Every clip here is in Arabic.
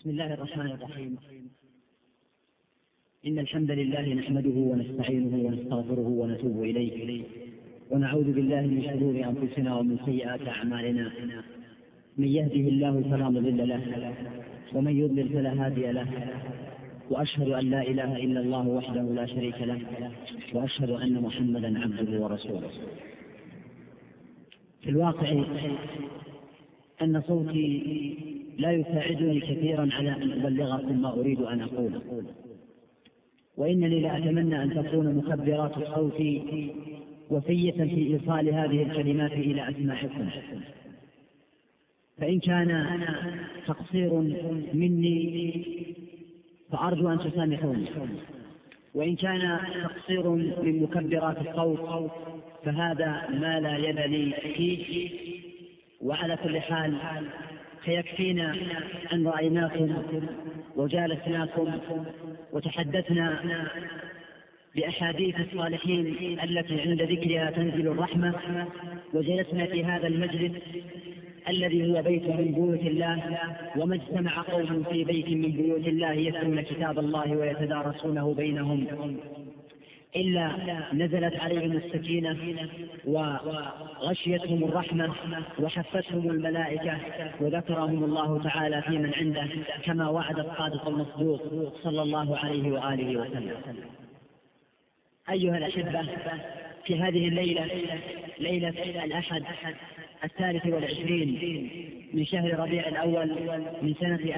بسم الله الرحمن الرحيم. إن الحمد لله نحمده ونستعينه ونستغفره ونتوب إليه ونعوذ بالله من شرور أنفسنا ومن سيئات أعمالنا. من يهده الله فلا مضل له ومن يضلل فلا هادي له، وأشهد أن لا إله إلا الله وحده لا شريك له، وأشهد أن محمدا عبده ورسوله. في الواقع أن صوتي لا يساعدني كثيرا على أن أبلغكم ما أريد أن أقوله، وإنني لأتمنى أن تكون مكبرات الصوت وفية في إيصال هذه الكلمات إلى أسماعكم، فإن كان تقصير مني فأرجو أن تسامحوني، وإن كان تقصير من مكبرات الصوت فهذا ما لا يد لي فيه. وعلى كل حال فيكفينا أن رأيناكم وجالسناكم وتحدثنا بأحاديث الصالحين التي عند ذكرها تنزل الرحمة، وجلسنا في هذا المجلس الذي هو بيت من بيوت الله، وما اجتمع قوم في بيت من بيوت الله يتلون كتاب الله ويتدارسونه بينهم إلا نزلت عليهم السكينة وغشيتهم الرحمة وحفتهم الملائكة وذكرهم الله تعالى في من عنده كما وعد الصادق المصدوق صلى الله عليه وآله وسلم. أيها الأحبة، في هذه الليلة، ليلة الأحد 23 من شهر ربيع الأول من سنة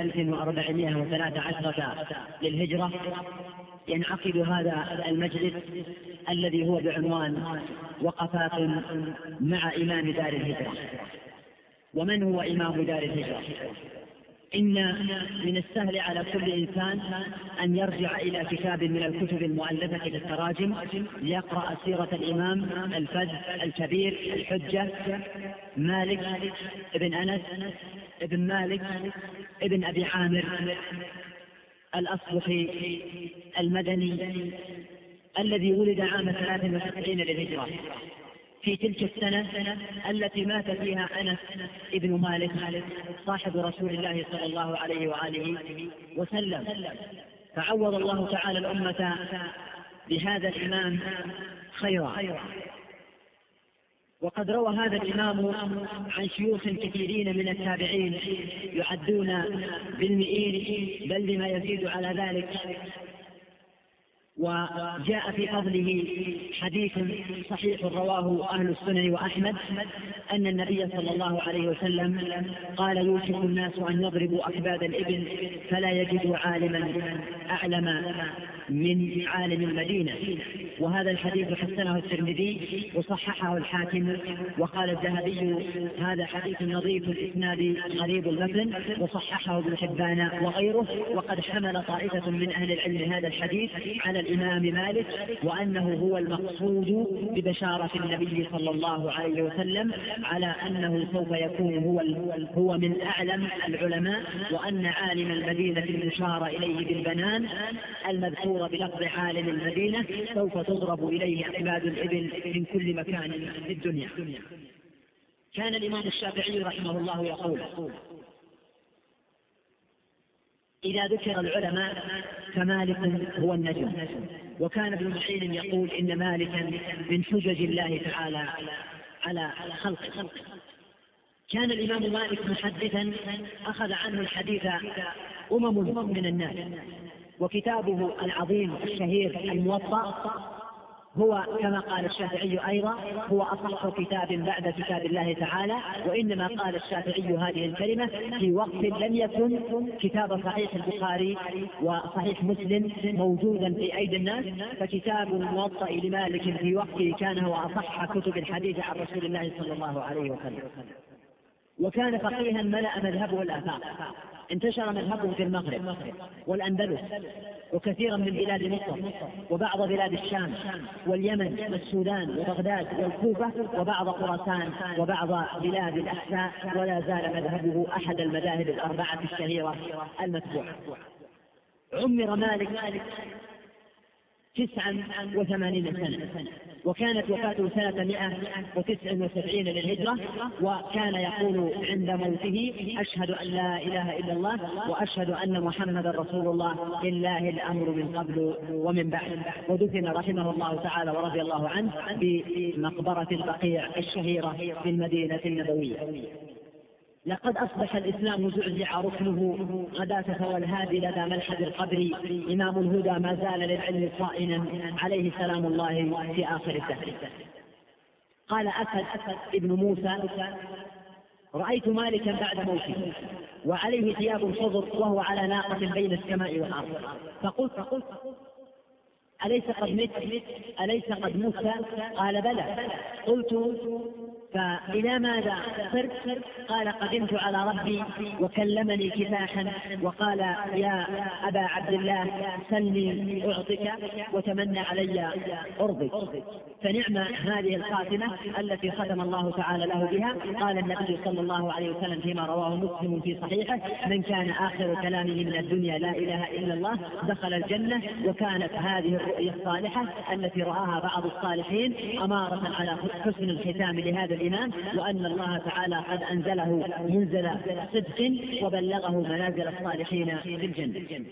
1413 للهجرة، ينعقد هذا المجلس الذي هو بعنوان وقفات مع إمام دار الهجرة. ومن هو إمام دار الهجرة؟ إن من السهل على كل إنسان أن يرجع إلى كتاب من الكتب المؤلفة للتراجم ليقرأ سيرة الإمام الفذ الكبير الحجة مالك ابن أنس ابن مالك ابن أبي عامر الأصبحي المدني الذي ولد عام 93 للهجرة، في تلك السنة التي مات فيها أنس ابن مالك صاحب رسول الله صلى الله عليه وآله وسلم. فعوض الله تعالى الأمة بهذا الإمام خيرا. وقد روى هذا الإمام عن شيوخ كثيرين من التابعين يعدون بالمئين بل بما يزيد على ذلك. وجاء في فضله حديث صحيح رواه أهل السنن وأحمد أن النبي صلى الله عليه وسلم قال: يوشك الناس أن يضربوا أكباد الإبل فلا يجدوا عالما أعلم من عالم المدينة. وهذا الحديث حسنه الترمذي وصححه الحاكم، وقال الذهبي: هذا حديث نظيف الإسناد غريب المتن، وصححه ابن حبان وغيره. وقد حمل طائفة من أهل العلم هذا الحديث على الإمام مالك، وأنه هو المقصود ببشارة النبي صلى الله عليه وسلم على أنه سوف يكون هو من أعلم العلماء، وأن عالم المدينة المشار إليه بالبنان المذكور بلفظ عالم المدينة سوف تضرب إليه أكباد الإبل من كل مكان في الدنيا. كان الإمام الشافعي رحمه الله يقول: إذا ذكر العلماء فمالك هو النجم. وكان ابن معين يقول: إن مالكا من حجج الله تعالى على خلقه. كان الإمام مالك محدثا أخذ عنه الحديث من الناس، وكتابه العظيم الشهير الموطأ هو كما قال الشافعي أيضا هو أصح كتاب بعد كتاب الله تعالى. وإنما قال الشافعي هذه الكلمة في وقت لم يكن كتاب صحيح البخاري وصحيح مسلم موجودا في أيدي الناس، فكتاب الموطأ لمالك في وقته كان هو أصح كتب الحديث عن رسول الله صلى الله عليه وسلم. وكان فقيها ملأ مذهبه الآفاق، انتشر مذهبه في المغرب والأندلس وكثيرا من بلاد مصر وبعض بلاد الشام واليمن والسودان وبغداد والكوفة وبعض خراسان وبعض بلاد الأحساء، ولا زال مذهبه أحد المذاهب الأربعة الشهيرة المتبوعة. عمر مالك 89 سنة، وكانت وفاته سنة 179 للهجرة. وكان يقول عند موته: أشهد أن لا إله إلا الله وأشهد أن محمدا رسول الله، لله الأمر من قبل ومن بعد. ودفن رحمه الله تعالى ورضي الله عنه بمقبرة البقيع الشهيرة في المدينة النبوية. لقد أصبح الإسلام زعزع ركنه غداة والهادي لدى ملحد القبر. إمام الهدى ما زال للعلم صائنا عليه سلام الله في آخر الدهر. قال أسد ابن موسى: رأيت مالكا بعد موته وعليه ثياب خضر وهو على ناقة بين السماء والأرض، فقلت: أليس قد مت؟ قال: بلى. قلت: فإلى ماذا صرت؟ قال: قدمت على ربي وكلمني كفاحا وقال: يا أبا عبد الله سلني أعطك وتمنى علي أرضك. فنعم هذه الخاتمة التي ختم الله تعالى له بها. قال النبي صلى الله عليه وسلم فيما رواه مسلم في صحيحه: من كان آخر كلامه من الدنيا لا إله إلا الله دخل الجنة. وكانت هذه الرؤيا الصالحة التي رآها بعض الصالحين أمارة على حسن الختام لهذا الإمام، وأن الله تعالى قد أنزله منزل صدق وبلغه منازل الصالحين في الجنة.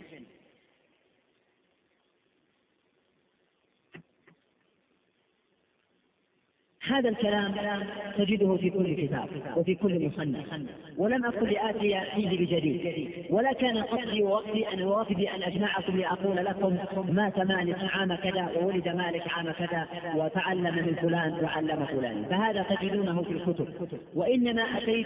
هذا الكلام تجده في كل كتاب وفي كل مصنف، ولم أكن لآتي فيه بجديد، ولا كان قصدي ووقتي أن أجمعكم لأقول لكم: مات مالك عام كذا وولد مالك عام كذا وتعلم من فلان وعلم فلان، فهذا تجدونه في الكتب. وإنما أتيت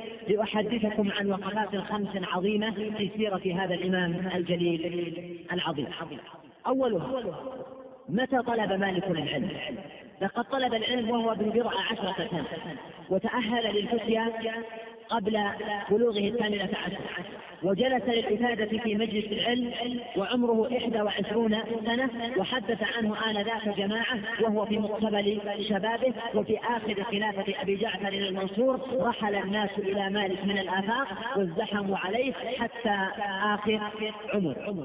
لأحدثكم عن وقفات 5 عظيمة في سيرة هذا الإمام الجليل العظيم. أولها: متى طلب مالك العلم؟ لقد طلب العلم وهو ابن 10 سنة، وتأهل للفتيا قبل بلوغه 18، وجلس للإفادة في مجلس العلم وعمره 21 سنة، وحدث عنه آنذاك جماعة وهو في مقتبل شبابه. وفي آخر خلافة أبي جعفر المنصور رحل الناس إلى مالك من الآفاق وازدحموا عليه حتى آخر عمر.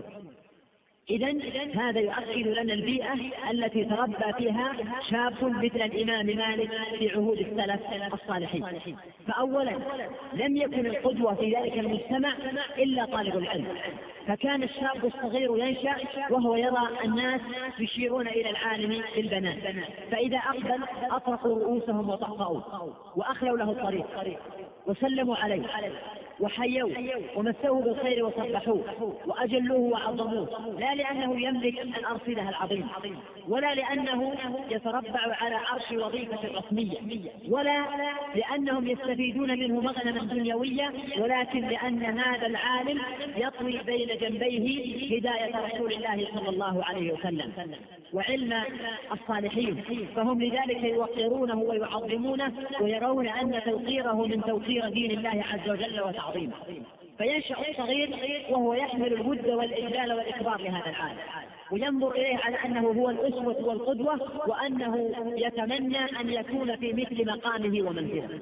إذن هذا يؤكد لنا البيئة التي تربى فيها شاب مثل الإمام مالك في عهود السلف الصالحين. فأولا لم يكن القدوة في ذلك المجتمع إلا طالب العلم، فكان الشاب الصغير ينشأ وهو يرى الناس يشيرون إلى العالم بالبنان، فإذا أقبل أطرقوا رؤوسهم وطأطأوا وأخلوا له الطريق وسلموا عليه وحيوه ومسوه بالخير وصبحوه وأجلوه وعظموه، لا لأنه يملك الأرصدة العظيم، ولا لأنه يتربع على عرش وظيفة رسمية، ولا لأنهم يستفيدون منه مغنما دنيوية، ولكن لأن هذا العالم يطوي بين جنبيه هداية رسول الله صلى الله عليه وسلم وعلم الصالحين، فهم لذلك يوقرونه ويعظمونه ويرون أن توقيره من توقير دين الله عز وجل وتعظيمه. فينشأ الصغير وهو يحمل الود والإجلال والإكبار لهذا العالم، وينظر إليه على أنه هو الأسوة والقدوة، وأنه يتمنى أن يكون في مثل مقامه ومنزله.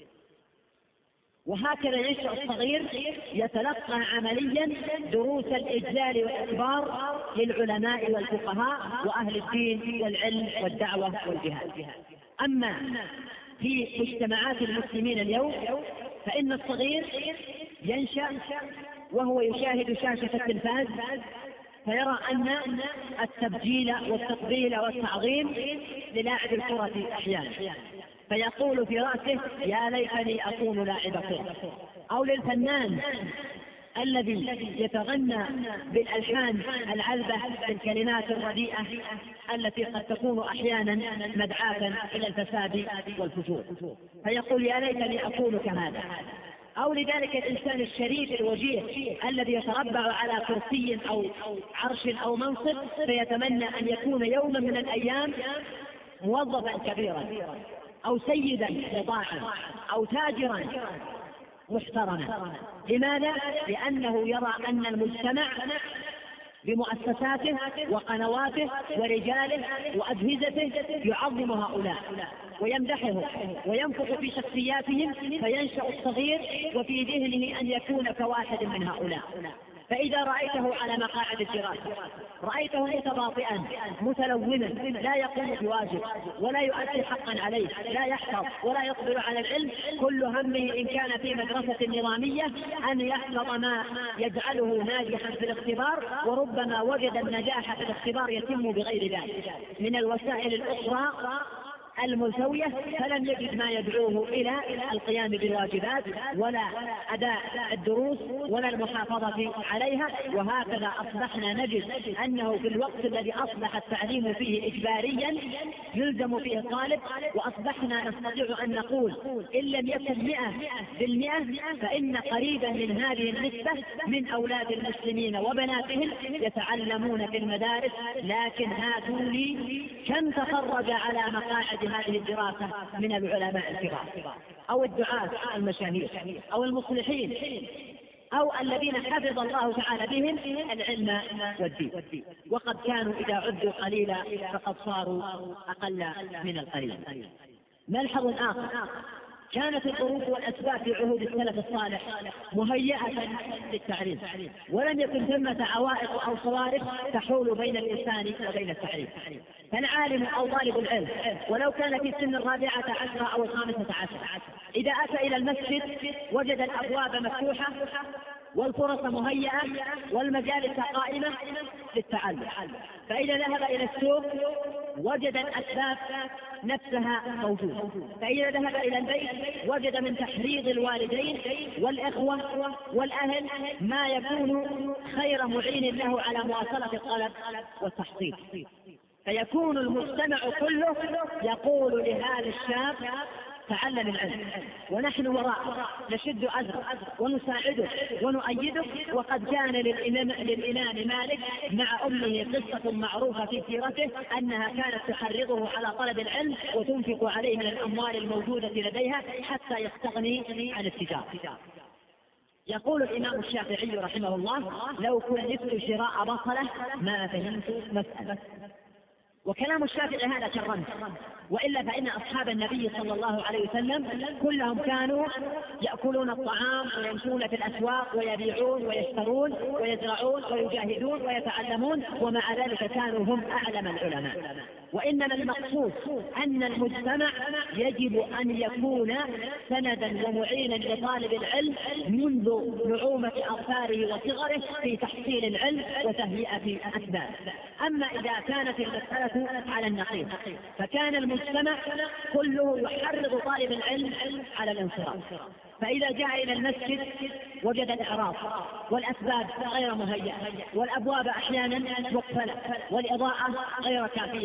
وهكذا ينشأ الصغير يتلقى عمليا دروس الإجلال والإكبار للعلماء والفقهاء وأهل الدين والعلم والدعوة والجهاد. أما في مجتمعات المسلمين اليوم فإن الصغير ينشأ وهو يشاهد شاشة التلفاز فيرى أن التبجيل والتقبيل والتعظيم للاعب الكرة أحيانا، فيقول في رأسه: يا ليتني أكون لاعب كرة. أو للفنان الذي يتغنى بالألحان العذبة بالكلمات الرديئة التي قد تكون أحيانا مدعاة إلى الفساد والفجور، فيقول: يا ليتني أكون كهذا. أو لذلك الإنسان الشريف الوجيه الذي يتربع على كرسي أو عرش أو منصب فيتمنى أن يكون يوما من الأيام موظفا كبيرا أو سيدا مطاعا أو تاجرا محترما. لماذا؟ لأنه يرى أن المجتمع بمؤسساته وقنواته ورجاله وأجهزته يعظم هؤلاء ويمدحهم وينفخ في شخصياتهم، فينشأ الصغير وفي ذهنه أن يكون كواحد من هؤلاء، فإذا رأيته على مقاعد الدراسة رأيته متباطئا متلونا لا يقوم بواجب ولا يؤدي حقا عليه، لا يحفظ ولا يقبل على العلم، كل همه إن كان في مدرسة نظامية أن يحفظ ما يجعله ناجحا في الاختبار، وربما وجد النجاح في الاختبار يتم بغير ذلك من الوسائل الأخرى الملتوية، فلم يجد ما يدعوه إلى القيام بالواجبات ولا أداء الدروس ولا المحافظة عليها. وهكذا أصبحنا نجد أنه في الوقت الذي أصبح التعليم فيه إجباريا يلزم فيه الطالب، وأصبحنا نستطيع أن نقول إن لم يكن 100% فإن قريبا من هذه النسبة من أولاد المسلمين وبناتهم يتعلمون في المدارس، لكن هاتوا لي كم تخرج على مقاعد هذه الدراسة من العلماء الكبار أو الدعاة المشاهير أو المصلحين أو الذين حفظ الله تعالى بهم العلم والدين، وقد كانوا إذا عدوا قليلا فقد صاروا أقل من القليل. ملحظ آخر، كانت الظروف والأسباب في عهود السلف الصالح مهيئة للتعليم، ولم يكن ثمة عوائق أو صوارف تحول بين الإنسان وبين التعليم. فالعالم أو طالب العلم ولو كان في سن 14 أو 15 إذا أتى إلى المسجد وجد الأبواب مفتوحة والفرص مهيئة والمجالس قائمة للتعلم، فإذا ذهب إلى السوق وجد الأسباب نفسها موجودة، فإذا ذهب إلى البيت وجد من تحريض الوالدين والإخوة والأهل ما يكون خير معين له على مواصلة الطلب والتحصيل، فيكون المجتمع كله يقول لهذا الشاب تعلم العلم ونحن وراء نشد أزره ونساعده ونؤيده. وقد كان للإمام مالك مع أمه قصة معروفة في سيرته أنها كانت تحرضه على طلب العلم وتنفق عليه من الأموال الموجودة لديها حتى يستغني عن التجارة. يقول الإمام الشافعي رحمه الله: لو كلفت شراء بصلة ما فهمت مسألة. وكلام الشافعي هذا كالرمز، وإلا فإن أصحاب النبي صلى الله عليه وسلم كلهم كانوا يأكلون الطعام ويمشون في الأسواق ويبيعون ويشترون ويزرعون ويجاهدون ويتعلمون، ومع ذلك كانوا هم أعلم العلماء. وإنما المقصود أن المجتمع يجب أن يكون سندا ومعينا لطالب العلم منذ نعومة أظفاره وصغره في تحصيل العلم وتهيئة أسبابه. أما إذا كانت المسألة على النقيض فكان المجتمع كله يحرض طالب العلم على الانصراف، فإذا جاء إلى المسجد وجد الإعراض والأسباب غير مهيئة والأبواب أحيانا مقفلة والإضاءة غير كافية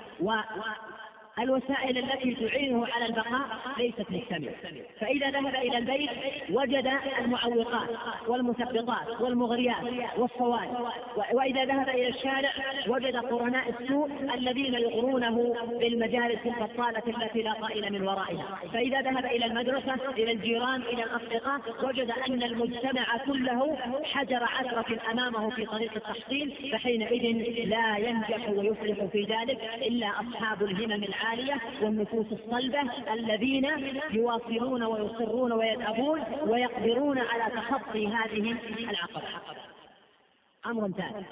والوسائل التي تعينه على البقاء ليست مكتملة، فإذا ذهب إلى البيت وجد المعوقات والمثبطات والمغريات والصوارف، وإذا ذهب إلى الشارع وجد قرناء السوء الذين يغرونه بالمجالس البطالة التي لا طائل من ورائها، فإذا ذهب إلى المدرسة إلى الجيران إلى الأصدقاء وجد أن المجتمع كله حجر عثرة أمامه في طريق التحصيل، فحينئذ لا ينجح ويفلح في ذلك إلا أصحاب الهمم العالية والنفوس الصلبة الذين يواصلون ويصرون ويذهبون ويقدرون على تخطي هذه العقبة. أمر ثالث،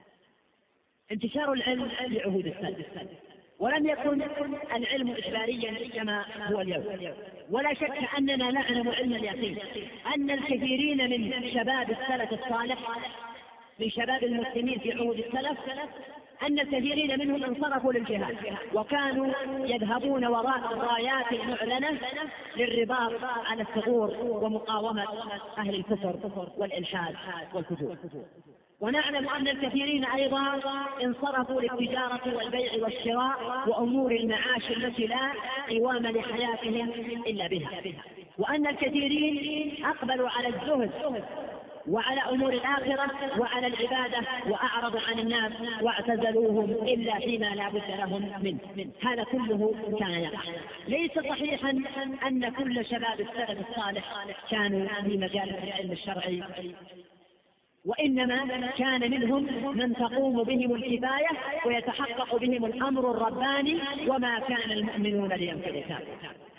انتشار العلم لعهود السلف، ولم يكن العلم إجباريا كما هو اليوم، ولا شك أننا نعلم علم اليقين أن الكثيرين من شباب السلف الصالح من شباب المسلمين في عهود السلف أن الكثيرين منهم انصرفوا للجهاد وكانوا يذهبون وراء الرايات المعلنة للرباط على الثغور ومقاومة أهل الكفر والإلحاد والفجور. ونعلم أن الكثيرين أيضا انصرفوا للتجارة والبيع والشراء وأمور المعاش التي لا قوام لحياتهم إلا بها، وأن الكثيرين أقبلوا على الزهد وعلى أمور الآخرة وعلى العبادة وأعرضوا عن الناس واعتزلوهم إلا فيما لا بد لهم منه. هذا كله كان يقع. ليس صحيحا أن كل شباب السلف الصالح كانوا في مجال العلم الشرعي، وإنما كان منهم من تقوم بهم الكفاية ويتحقق بهم الأمر الرباني، وما كان المؤمنون لينفروا كافة.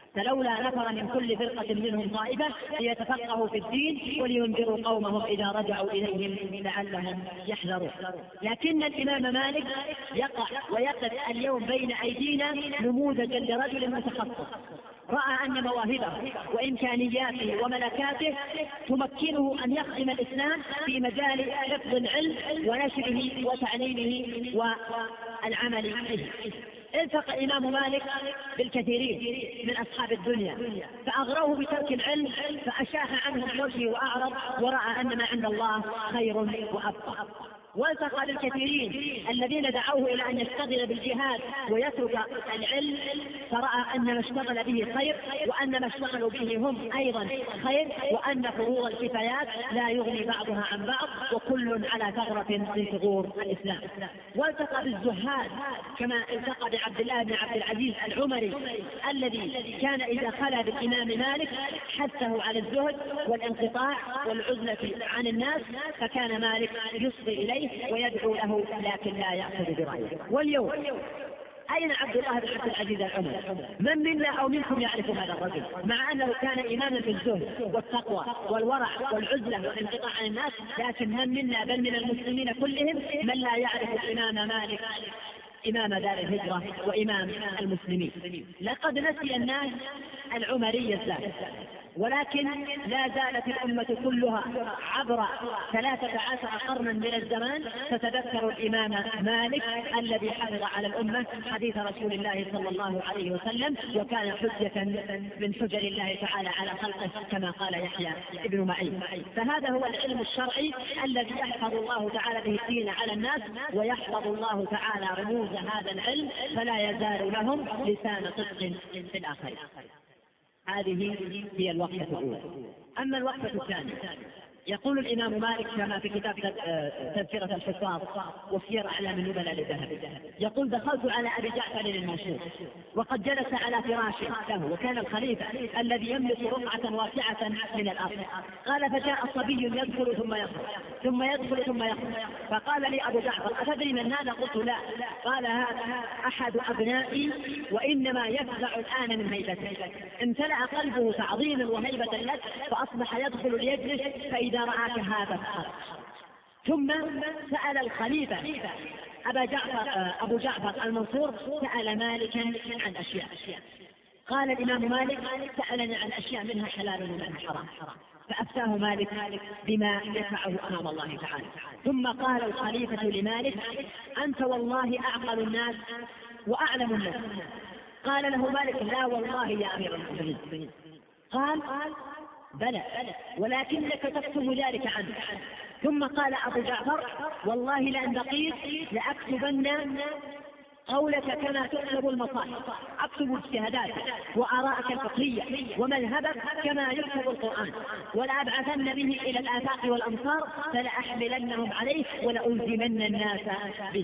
فلولا نفر من كل فرقة منهم طائفة ليتفقهوا في الدين ولينذروا قومهم إذا رجعوا إليهم لعلهم يحذرون. لكن الإمام مالك ويقف اليوم بين أيدينا نموذجا لرجل متخصص رأى أن مواهبه وإمكانياته وملكاته تمكنه أن يخدم الإسلام في مجال حفظ العلم ونشره وتعليمه والعمل به. التقى الإمام مالك بالكثيرين من أصحاب الدنيا فأغروه بترك العلم فأشاح عنه بوجهه وأعرض ورأى أن ما عند الله خير وأبقى. والتقى بالكثيرين الذين دعوه إلى أن يشتغل بالجهاد ويترك العلم فرأى أن ما اشتغل به خير وأن ما اشتغلوا به هم أيضا خير وأن فروض الكفايات لا يغني بعضها عن بعض وكل على ثغرة من ثغور الإسلام. والتقى بالزهاد كما التقى بعبد الله بن عبد العزيز العمري الذي كان إذا خلا بالإمام مالك حثه على الزهد والانقطاع والعزلة عن الناس فكان مالك يصغي إليه ويدعو له لكن لا يأخذ برأيه. واليوم أين عبد الله بن عبد العزيز العمري؟ من منا أو منكم يعرف هذا الرجل مع أنه كان إماما في الزهد والتقوى والورع والعزلة والانقطاع عن الناس؟ لكن من منا بل من المسلمين كلهم من لا يعرف الإمام مالك إمام دار الهجرة وإمام المسلمين. لقد نسي الناس العمري الزاهد ولكن لا زالت الأمة كلها عبر 13 قرنا من الزمان تتذكر الإمام مالك الذي حفظ على الأمة حديث رسول الله صلى الله عليه وسلم وكان حجة من حجج الله تعالى على خلقه كما قال يحيى ابن معين. فهذا هو العلم الشرعي الذي يحفظ الله تعالى به الدين على الناس ويحفظ الله تعالى رموز هذا العلم فلا يزال لهم لسان صدق في الآخرين. هذه هي الوقفة الأولى. أما الوقفة الثانية يقول الإمام مالك كما في كتاب تذكرة الحفاظ وسير أعلام النبلاء للذهبي يقول دخلت على أبي جعفر المنصور وقد جلس على فراشه له وكان الخليفة الذي يملك رقعة واسعة من الأرض. قال فجاء صبي يدخل ثم يخرج ثم يدخل ثم يخرج فقال لي أبو جعفر أتدري من هذا؟ قلت لا. قال هذا أحد أبنائي وإنما يفزع الآن من هيبته. امتلأ قلبه تعظيما وهيبة لك فأصبح يدخل ليجلس فإذا رآك هذا الخرج. ثم سأل الخليفة أبو جعفر المنصور سأل مالكا عن أشياء. قال الإمام مالك سألني عن أشياء منها حلال ومنها حرام فأفتاه مالك بما يدفعه أمام الله تعالى. ثم قال الخليفة لمالك أنت والله أعقل الناس وأعلم الناس. قال له مالك لا والله يا أمير المؤمنين. قال بلى ولكنك تكتب ذلك عنه. ثم قال أبو جعفر والله لأن بقيت لأكتبن قولك كما تكتب المصائب أكتب اجتهاداتك وآراءك الفقهية ومذهبك كما يكتب القرآن ولأبعثن به إلى الآفاق والأمصار فلأحملنهم عليه ولألزمن الناس به.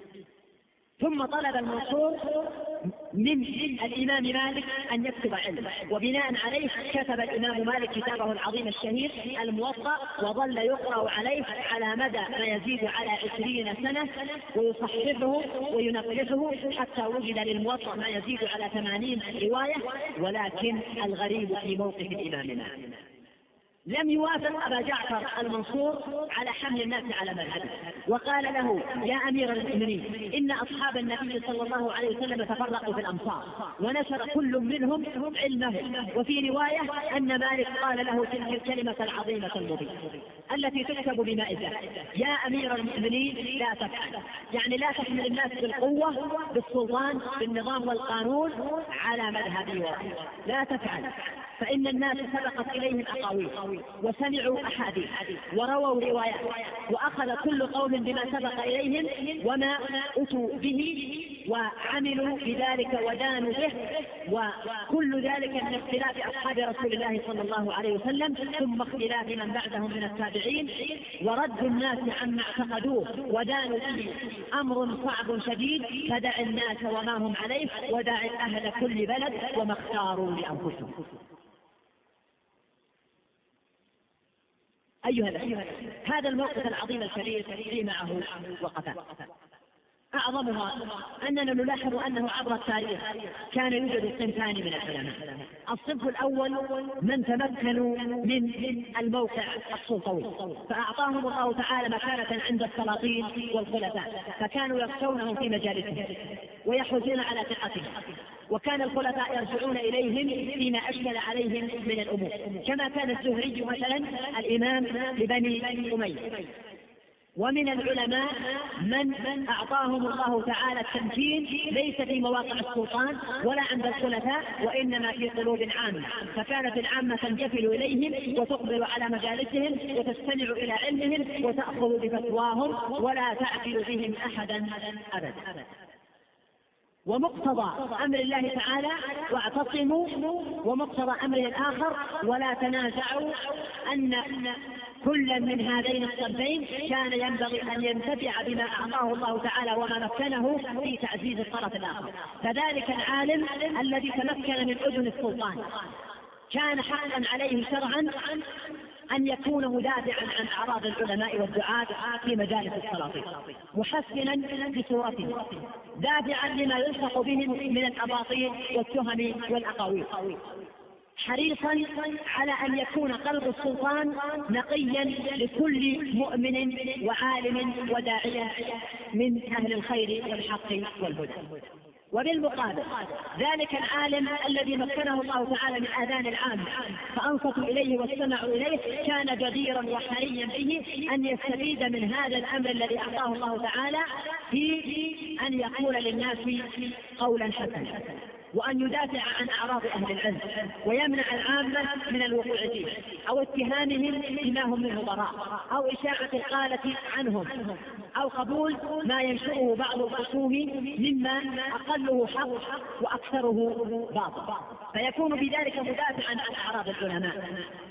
ثم طلب المنصور من الإمام مالك أن يكتب علم وبناء عليه كتب الإمام مالك كتابه العظيم الشهير الموطأ وظل يقرأ عليه على مدى ما يزيد على 20 سنة ويصححه وينقحه حتى وجد للموطأ ما يزيد على 80 رواية. ولكن الغريب في موقف الإمام مالك لم يوافق أبا جعفر المنصور على حمل الناس على مذهبه وقال له يا أمير المؤمنين إن أصحاب النبي صلى الله عليه وسلم تفرقوا في الأمصار ونشر كل منهم علمه. وفي رواية أن مالك قال له تلك الكلمة العظيمة المبينة التي تكتب بماء الذهب يا أمير المؤمنين لا تفعل، يعني لا تحمل الناس بالقوة بالسلطان بالنظام والقانون على مذهبي ورأيي، لا تفعل فإن الناس سبقت إليهم أقاويل وسمعوا أحاديث ورووا روايات وأخذ كل قوم بما سبق إليهم وما أتوا به وعملوا بذلك ودانوا به وكل ذلك من اختلاف أصحاب رسول الله صلى الله عليه وسلم ثم اختلاف من بعدهم من التابعين ورد الناس عما اعتقدوه ودانوا به أمر صعب شديد فدع الناس وما هم عليه ودع أهل كل بلد وما اختاروا لأنفسهم. أيها هذا الموقف العظيم الكبير في معه وقفات. أعظمها أننا نلاحظ أنه عبر التاريخ كان يوجد صنفان من العلماء. الصنف الأول من تمكنوا من الموقع السلطوي فأعطاهم الله تعالى مكانة عند السلاطين والخلفاء، فكانوا يخشونهم في مجالسهم ويحوزون على ثقتهم، وكان الخلفاء يرجعون إليهم فيما أشكل عليهم من الأمور، كما كان الزهري مثلا الإمام لبني أمية. ومن العلماء من أعطاهم الله تعالى التمكين ليس في مواقع السلطان ولا عند الخلفاء، وإنما في قلوب العامة، فكانت العامة تنجفل إليهم وتقبل على مجالسهم وتستمع إلى علمهم وتأخذ بفتواهم ولا تعدل بهم أحدا أبدا. ومقتضى أمر الله تعالى واعتصموا، ومقتضى أمر الآخر ولا تنازعوا، أن كل من هذين الصنفين كان ينبغي أن ينتفع بما أعطاه الله تعالى وما مكنه في تعزيز الطرف الآخر. فذلك العالم الذي تمكن من أذن السلطان كان حقا عليه شرعا أن يكون مدافعا عن أعراض العلماء والدعاة في مجالس السلاطين، محسنا بصورته، دافعا لما يلصق بهم من الأباطيل والتهم والأقاويل، حريصا على أن يكون قلب السلطان نقيا لكل مؤمن وعالم وداعية من أهل الخير والحق والهدى. وبالمقابل ذلك العالم الذي مكنه الله تعالى من آذان العامة فأنصتوا إليه واستمعوا إليه كان جديرا وحريا به أن يستفيد من هذا الأمر الذي أعطاه الله تعالى في أن يقول للناس قولا حسنا، وأن يدافع عن أعراض أهل العلم ويمنع العامة من الوقوع فيه أو اتهامهم بما هم منه براء أو إشاعة القالة عنهم أو قبول ما ينشره بعض الخصوم مما أقله حق وأكثره باطل، فيكون بذلك مدافعا عن أعراض العلماء،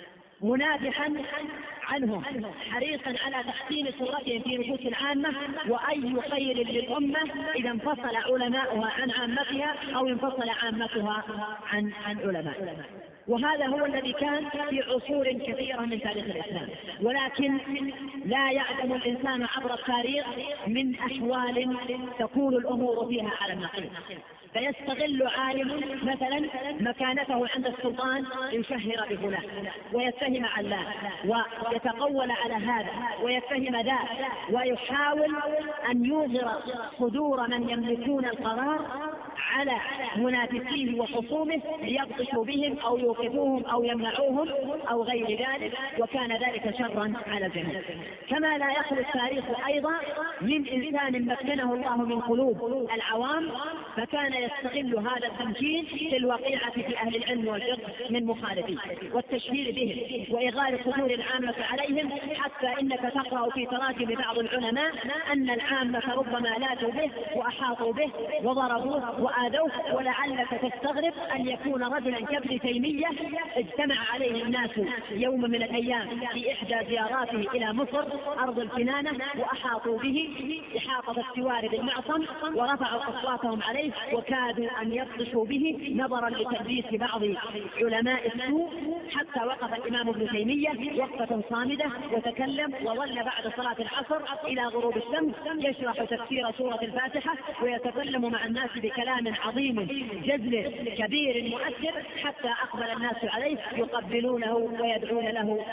منافحا عنهم، حريصا على تحسين صورتهم في نفوس العامة، وأي خير للأمة إذا انفصل علماؤها عن عامتها أو انفصل عامتها عن علمائها. وهذا هو الذي كان في عصور كثيرة من تاريخ الإسلام، ولكن لا يعلم الإنسان عبر التاريخ من أحوال تكون الأمور فيها على النقيض، فيستغل عالم مثلا مكانته عند السلطان يشهر بفلان ويتهم علان ويتقول على هذا ويتهم ذاك، ويحاول أن يظهر صدور من يملكون القرار على منافسيه وخصومه ليبطشوا بهم أو يوقفوهم أو يمنعوهم أو غير ذلك، وكان ذلك شرا على الجميع. كما لا يخلو التاريخ أيضا من إنسان مكنه الله من قلوب العوام فكان يستغل هذا التمكين في الوقيعة في أهل العلم والفقه من مخالفين والتشهير بهم وإغار صدور العامة عليهم، حتى إنك تقرأ في تراجم بعض العلماء أن العامة ربما لاتوا به وأحاطوا به وضربوه وآذوه، ولعلك تستغرب أن يكون رجلا كابن تيمية اجتمع عليه الناس يوم من الأيام في إحدى زياراته إلى مصر أرض الكنانة وأحاطوا به إحاطة السوار بالمعصم ورفعوا أصواتهم عليه وكادوا أن يبطشوا به نظرا لتلبيس بعض علماء السوء، حتى وقف الإمام ابن تيمية وقفة صامدة وتكلم، وظل بعد صلاة العصر إلى غروب الشمس يشرح تفسير سورة الفاتحة ويتكلم مع الناس بكلام عظيم جزل كبير مؤثر، حتى أقبل الناس عليه يقبلونه ويدعون له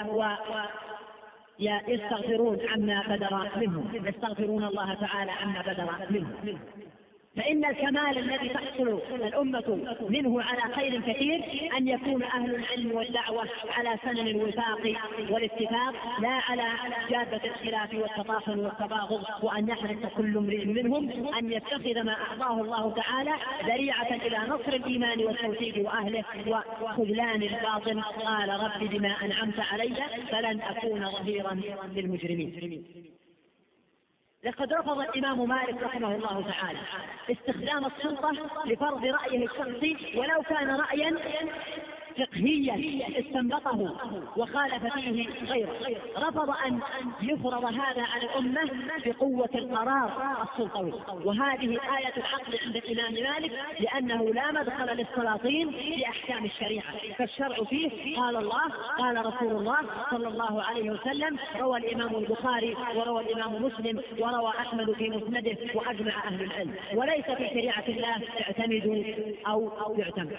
ويستغفرون عما بدر منهم، يستغفرون الله تعالى عما بدر منهم. فإن الكمال الذي تحصل الأمة منه على خير كثير أن يكون أهل العلم والدعوة على سنن الوفاق والاتفاق، لا على جادة الخلاف والتطاحن والتباغض، وأن يحرص كل امرئ منهم أن يتخذ ما أعطاه الله تعالى ذريعة إلى نصر الإيمان والتوحيد وأهله وخذلان الباطل. قال رب بما أنعمت علي فلن أكون ظهيرا للمجرمين. لقد رفض الإمام مالك رحمه الله تعالى استخدام السلطة لفرض رأيه الشخصي ولو كان رأيا فقهيا استنبطه وخالف فيه غيره، رفض أن يفرض هذا على الأمة بقوة القرار السلطوي. وهذه آية العقل عند الإمام مالك، لأنه لا مدخل للسلاطين في أحكام الشريعة، فالشرع فيه قال الله قال رسول الله صلى الله عليه وسلم. روى الإمام البخاري وروى الإمام مسلم وروى أحمد في مسنده وأجمع أهل العلم. وليس في شريعة الله اعتمدوا أو يعتمد.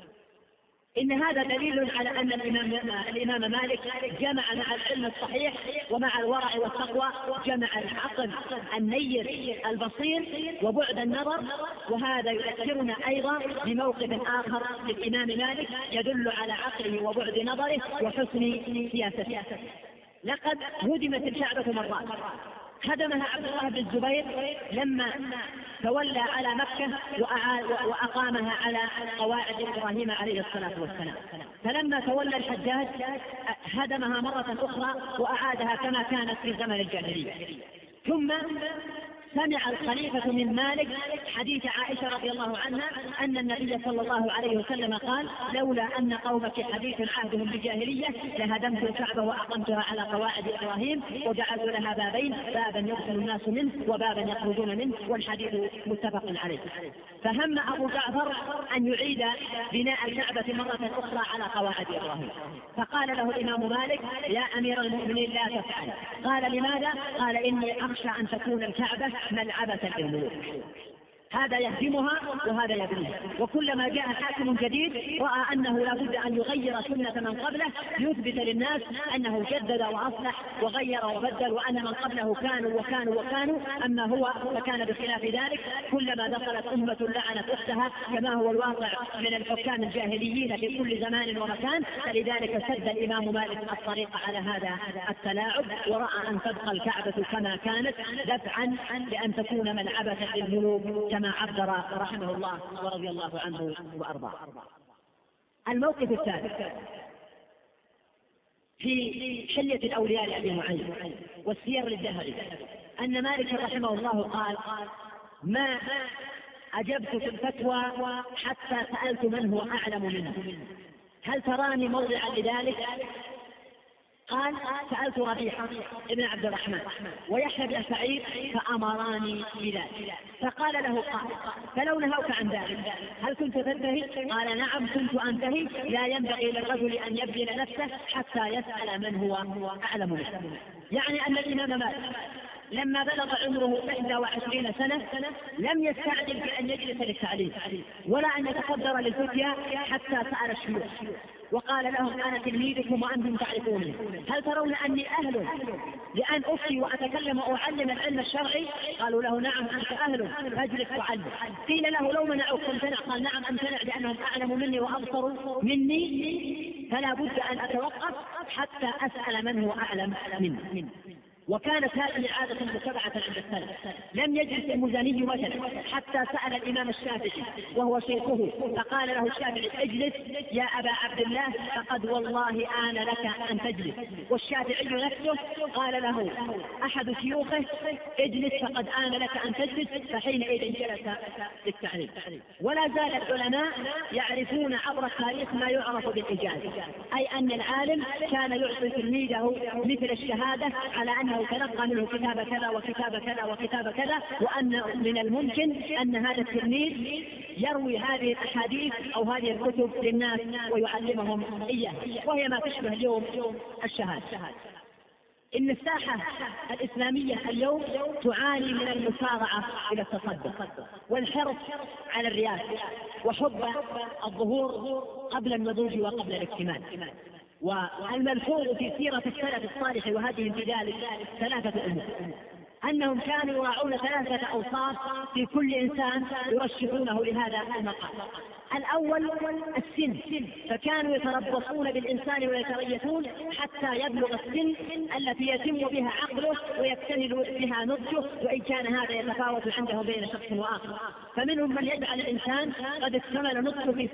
إن هذا دليل على أن الإمام مالك جمع مع العلم الصحيح ومع الورع والتقوى، جمع العقل النير البصير وبعد النظر. وهذا يذكرنا أيضا بموقف آخر للإمام مالك يدل على عقله وبعد نظره وحسن سياسته. لقد هدمت الكعبة مرات، هدمها عبد الله بن الزبير لما تولى على مكة وأقامها على قواعد إبراهيم عليه الصلاة والسلام. فلما تولى الحجاج هدمها مرة أخرى وأعادها كما كانت في زمن الجاهلية. ثم سمع الخليفة من مالك حديث عائشة رضي الله عنها أن النبي صلى الله عليه وسلم قال: لولا أن قومك حديث عهدهم بجاهلية لهدمت الكعبة وأقمتها على قواعد إبراهيم وجعلت لها بابين، بابا يدخل الناس منه وبابا يخرجون منه، والحديث متفق عليه. فهم أبو جعفر أن يعيد بناء الكعبة مرة أخرى على قواعد إبراهيم، فقال له الإمام مالك: يا أمير المؤمنين لا تفعل. قال: لماذا؟ قال: إني أخشى أن تكون الكعبة ملعبة للملوك، هذا يهدمها وهذا يبنيها. وكلما جاء حاكم جديد رأى أنه لا بد أن يغير سنة من قبله ليثبت للناس أنه جدد وأصلح وغير وبدل، وأن من قبله كانوا أما هو فكان بخلاف ذلك. كلما دخلت أمة لعنت أختها، كما هو الواقع من الحكام الجاهليين في كل زمان ومكان. فلذلك سد الإمام مالك الطريق على هذا التلاعب، ورأى أن تبقى الكعبة كما كانت دفعا لأن تكون ملعبة للملوك كما عبر رحمه الله ورضي الله عنه وأرضاه. الموقف الثالث في حلية الأولياء لأبي نعيم والسير للذهبي أن مالك رحمه الله قال: ما أجبت في الفتوى حتى سألت من هو أعلم منه، هل تراني موضعا لذلك؟ قال: سألت ربيعة ابن عبد الرحمن ويحيى بن سعيد فأمراني بذلك. فقال له قائل: فلو نهوك عن ذلك هل كنت تنتهي؟ قال: نعم كنت أنتهي. لا ينبغي للرجل أن يبذل نفسه حتى يسأل من هو أعلم منه. يعني أن الإمام مالك لما بلغ عمره 21 سنة لم يستعجل بأن يجلس للتعليم ولا أن يتقدر للفتيا حتى سأل الشيوخ وقال لهم: أنا تلميذكم وأنتم تعرفوني، هل ترون أني أهل لأن أفتي وأتكلم وأعلم العلم الشرعي؟ قالوا له: نعم أنت أهل، فاجلس وعلم. قيل له: لو منعوك تمتنع؟ قال: نعم أمتنع لأنهم أعلم مني وأبصر مني، فلا بد أن أتوقف حتى أسأل من هو أعلم مني. وكانت هذه عادة متبعة عند السلف. لم يجلس المزني مثلا حتى سأل الإمام الشافعي وهو شيخه فقال له الشافعي: اجلس يا أبا عبد الله فقد والله آن لك أن تجلس. والشافعي نفسه قال له أحد شيوخه: اجلس فقد آن لك أن تجلس، فحينئذ جلس للتعليم. ولا زال العلماء يعرفون عبر التاريخ ما يعرف بالإجاز، أي أن العالم كان يعطي تلميذه مثل الشهادة على أنه تلقى منه كتاب كذا وكتاب كذا وكتاب كذا، وأن من الممكن أن هذا التلميذ يروي هذه الأحاديث أو هذه الكتب للناس ويعلمهم إياه، وهي ما تشبه اليوم الشهادة. إن الساحة الإسلامية اليوم تعاني من المسارعة إلى التصدق والحرص على الرياسة وحب الظهور قبل النضوج وقبل الاكتمال. والملحوظ في سيرة السلف الصالح وهذه في ذلك 3 أمور: أنهم كانوا يراعون 3 أوصاف في كل إنسان يرشحونه لهذا المقام. الأول السن، فكانوا يتربصون بالإنسان ويتريثون حتى يبلغ السن التي يتم بها عقله ويكتمل بها نضجه، وإن كان هذا يتفاوت عنده بين شخص وآخر. فمنهم من يجعل الإنسان قد اكتمل نضجه في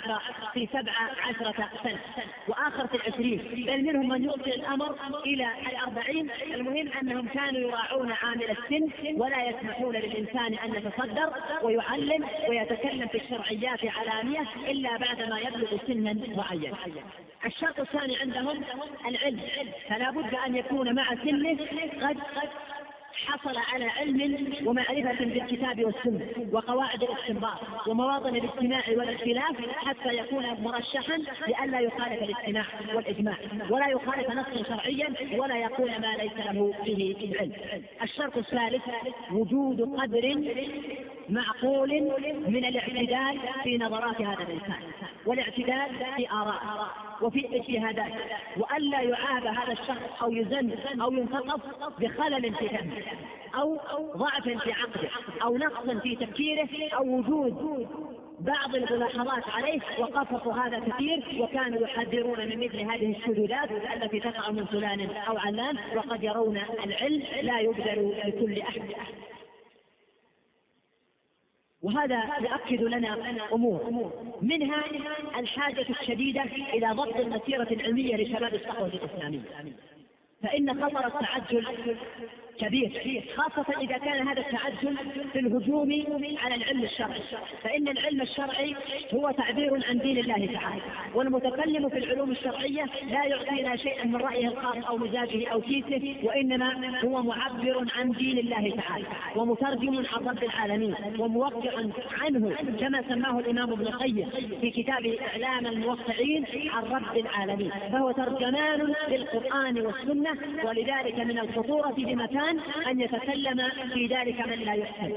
17 سنة وآخر في 20، بل منهم من يؤتي الأمر إلى 40. المهم أنهم كانوا يراعون عامل السن ولا يسمحون للإنسان أن يتصدر ويعلم ويتكلم في الشرعيات العلانية إلا بعدما يبلغ سنا معين. الشرط الثاني عندهم العلم، فلا بد أن يكون مع سنه قد حصل على علم ومعرفة بالكتاب والسنة وقواعد الاستنباط ومواطن الاجتماع والاختلاف، حتى يكون مرشحا لئلا يخالف الاجتماع والإجماع ولا يخالف نصا شرعيا ولا يقول ما ليس له به علم. الشرط الثالث وجود قدر معقول من الاعتدال في نظرات هذا الإنسان والاعتدال في آراء وفي اجتهادات، وألا يعاب هذا الشخص أو يزن أو ينتقص بخلل في فهمه أو ضعف في عقله أو نقص في تفكيره أو وجود بعض الملاحظات عليه، وقصصوا هذا كثير وكانوا يحذرون من مثل هذه الشذوذات التي تقع من فلان أو علان، وقد يرون العلم لا يبذل لكل أحد. وهذا يؤكد لنا أمور، منها الحاجة الشديدة إلى ضبط المسيرة العلمية لشباب الصحوة الإسلامية، فإن خطر التعجل كبير، خاصة إذا كان هذا التعجل في الهجوم على العلم الشرعي، فإن العلم الشرعي هو تعبير عن دين الله تعالى، والمتكلم في العلوم الشرعية لا يعطينا شيئا من رأيه الخاص أو مزاجه أو كيسه، وإنما هو معبر عن دين الله تعالى ومترجم عن رب العالمين وموقع عنه، كما سماه الإمام ابن القيم في كتابه إعلام الموقعين عن رب العالمين، فهو ترجمان للقرآن والسنة. ولذلك من الخطورة بمكان أن يتكلم في ذلك من لا يحسن.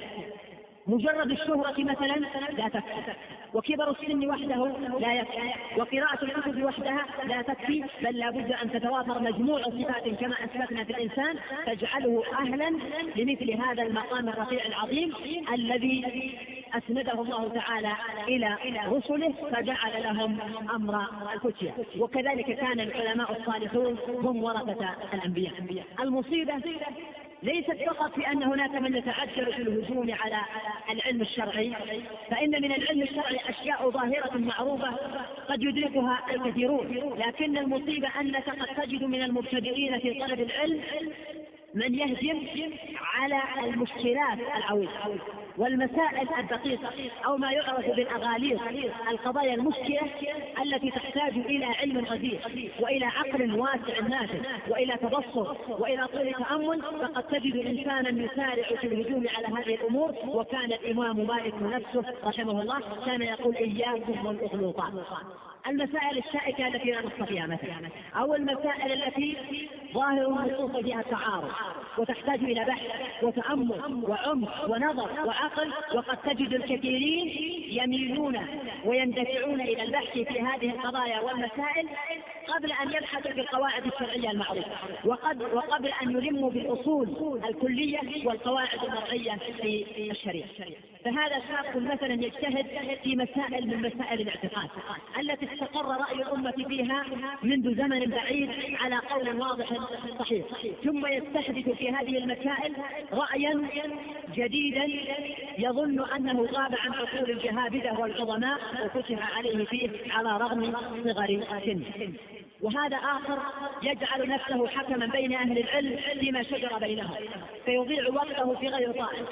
مجرد الشهرة مثلا لا تكفي، وكبر السن وحده لا يكفي، وقراءة الكتب وحدها لا تكفي، بل لا بد أن تتوافر مجموع صفات كما أثبتنا في الإنسان تجعله أهلا لمثل هذا المقام الرفيع العظيم الذي أسنده الله تعالى إلى رسله فجعل لهم أمر الفتية. وكذلك كان العلماء الصالحون هم ورثة الأنبياء. المصيبة ليست فقط في أن هناك من يتعجل في الهجوم على العلم الشرعي، فإن من العلم الشرعي أشياء ظاهرة معروفة قد يدركها الكثيرون، لكن المصيبة أنك قد تجد من المبتدئين في طلب العلم من يهجم على المشكلات العويصة والمسائل الدقيقة أو ما يعرف بالأغاليط، القضايا المشكلة التي تحتاج إلى علم غزير وإلى عقل واسع نافع وإلى تبصر وإلى طول تأمل، فقد تجد إنسانا يسارع في الهجوم على هذه الأمور. وكان الإمام مالك نفسه رحمه الله كان يقول إياكم والأغلوطات، المسائل الشائكة التي لا نص فيها مثلا، أو المسائل التي ظاهر النصوص فيها تعارض وتحتاج إلى بحث وتأمل وعمق ونظر وعقل، وقد تجد الكثيرين يميلون ويندفعون إلى البحث في هذه القضايا والمسائل قبل أن يبحثوا في القواعد الشرعية المعروفة، وقبل أن يلموا بالأصول الكلية والقواعد الفرعية في الشريعة. فهذا شخص مثلا يجتهد في مسائل من مسائل الاعتقاد التي استقر رأي الأمة فيها منذ زمن بعيد على قول واضح صحيح، ثم يستحدث في هذه المسائل رأيا جديدا يظن أنه غاب عن عقول الجهابذة والعظماء وفتح عليه فيه على رغم صغر سنه. وهذا آخر يجعل نفسه حكما بين أهل العلم فيما شجر بينهم، فيضيع وقته في غير طاعة،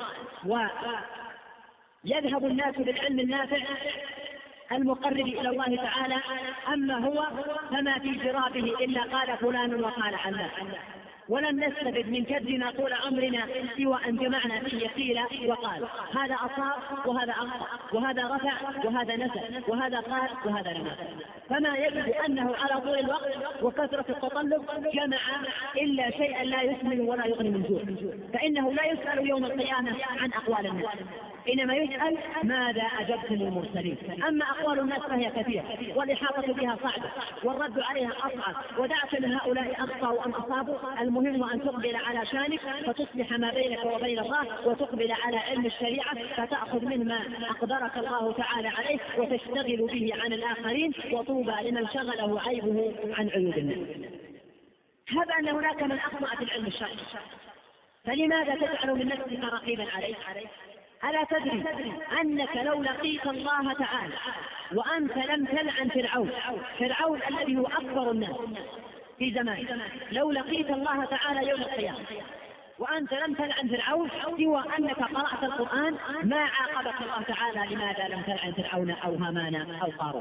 ويذهب الناس بالعلم النافع المقرب إلى الله تعالى، أما هو فما في جرابه إلا قال فلان وقال علان، ولم نستفد من كدنا طول عمرنا سوى أن جمعنا فيه قيل وقال، هذا أصاب وهذا أخطأ وهذا رفع وهذا نزل وهذا قال وهذا رمى، فما يجد أنه على طول الوقت وكثرة التطلب جمع إلا شيئا لا يسمن ولا يغني من جوع، فإنه لا يسأل يوم القيامة عن أقوال الناس، إنما يسأل ماذا أجبتم المرسلين. أما أقوال الناس فهي كثيرة والإحاطة بها صعبة والرد عليها أصعب، ودعك من هؤلاء أخطأوا أم أصابوا، المهم أن تقبل على شانك فتصلح ما بينك وبين الله، وتقبل على علم الشريعة فتأخذ مما أقدرك الله تعالى عليه وتشتغل به عن الآخرين، وطوبى لمن شغله عيبه عن عيوب الناس. هذا أن هناك من أخطأ في العلم الشرعي، فلماذا تجعل من نفسك رقيبا عليه؟ ألا تدري أنك لو لقيت الله تعالى وأنت لم تلعن فرعون الذي هو أكبر الناس في زمان، لو لقيت الله تعالى يوم القيامة وأنت لم تلعن فرعون سوى أنك قرأت القرآن ما عاقبك الله تعالى لماذا لم تلعن فرعون أو هامان أو قارون.